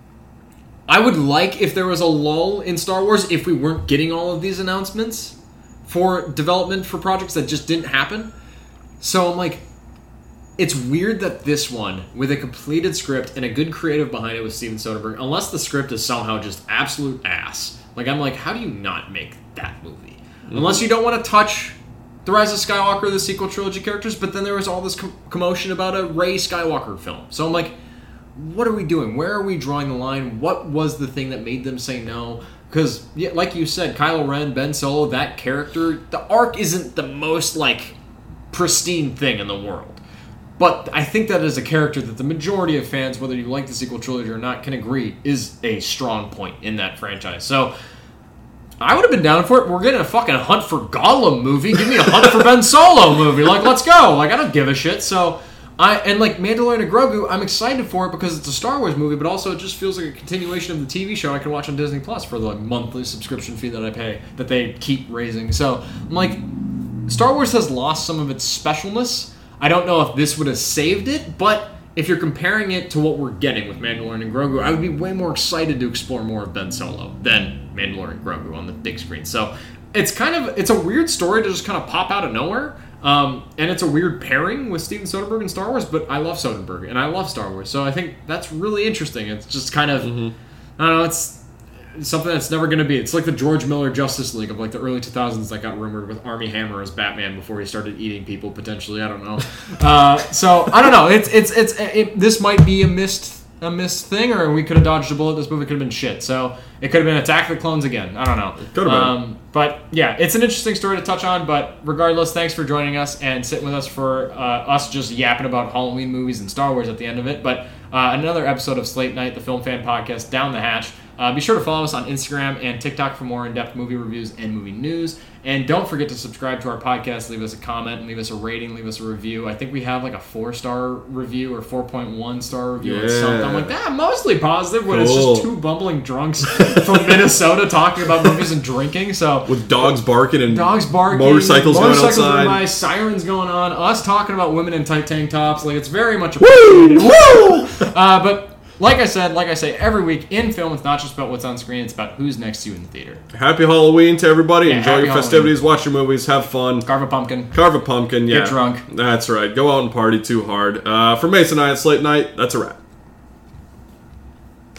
Speaker 2: would like if there was a lull in Star Wars if we weren't getting all of these announcements for development for projects that just didn't happen. So I'm it's weird that this one, with a completed script and a good creative behind it with Steven Soderbergh, unless the script is somehow just absolute ass, how do you not make that movie? Mm-hmm. Unless you don't want to touch the Rise of Skywalker, the sequel trilogy characters, but then there was all this commotion about a Rey Skywalker film. So I'm what are we doing? Where are we drawing the line? What was the thing that made them say no? Because, like you said, Kylo Ren, Ben Solo, that character, the arc isn't the most, pristine thing in the world. But I think that is a character that the majority of fans, whether you like the sequel trilogy or not, can agree is a strong point in that franchise. So, I would have been down for it. We're getting a fucking Hunt for Gollum movie. Give me a Hunt for Ben Solo movie. Let's go. I don't give a shit. So, Mandalorian and Grogu, I'm excited for it because it's a Star Wars movie, but also it just feels like a continuation of the TV show I can watch on Disney Plus for the monthly subscription fee that I pay, that they keep raising. So, I'm Star Wars has lost some of its specialness. I don't know if this would have saved it, but if you're comparing it to what we're getting with Mandalorian and Grogu, I would be way more excited to explore more of Ben Solo than Mandalorian and Grogu on the big screen. So it's a weird story to just kind of pop out of nowhere, and it's a weird pairing with Steven Soderbergh and Star Wars, but I love Soderbergh, and I love Star Wars, so I think that's really interesting. It's just kind of, I don't know, it's something that's never going to be. It's like the George Miller Justice League of the early 2000s that got rumored with Armie Hammer as Batman before he started eating people potentially. I don't know. So I don't know. This might be a missed thing, or we could have dodged a bullet. This movie could have been shit. So it could have been Attack of the Clones again. I don't know.
Speaker 3: Could have been.
Speaker 2: But yeah, it's an interesting story to touch on. But regardless, thanks for joining us and sitting with us for us just yapping about Halloween movies and Star Wars at the end of it. But another episode of Slate Night, the Film Fan Podcast, down the hatch. Be sure to follow us on Instagram and TikTok for more in-depth movie reviews and movie news. And don't forget to subscribe to our podcast, leave us a comment, leave us a rating, leave us a review. I think we have a 4-star review or 4.1 star review or something. I'm I'm mostly positive when it's just two bumbling drunks from Minnesota talking about movies and drinking. So
Speaker 3: with dogs barking,
Speaker 2: motorcycles
Speaker 3: going outside,
Speaker 2: by, sirens going on, us talking about women in tight tank tops. It's very much appreciated. Woo! But like I say every week, in film, it's not just about what's on screen, it's about who's next to you in the theater.
Speaker 3: Happy Halloween to everybody.
Speaker 2: Yeah,
Speaker 3: Enjoy your festivities, watch your movies, have fun.
Speaker 2: Carve a pumpkin.
Speaker 3: Carve a pumpkin, yeah.
Speaker 2: Get drunk.
Speaker 3: That's right. Go out and party too hard. For Mason and I at Slate Night, that's a wrap.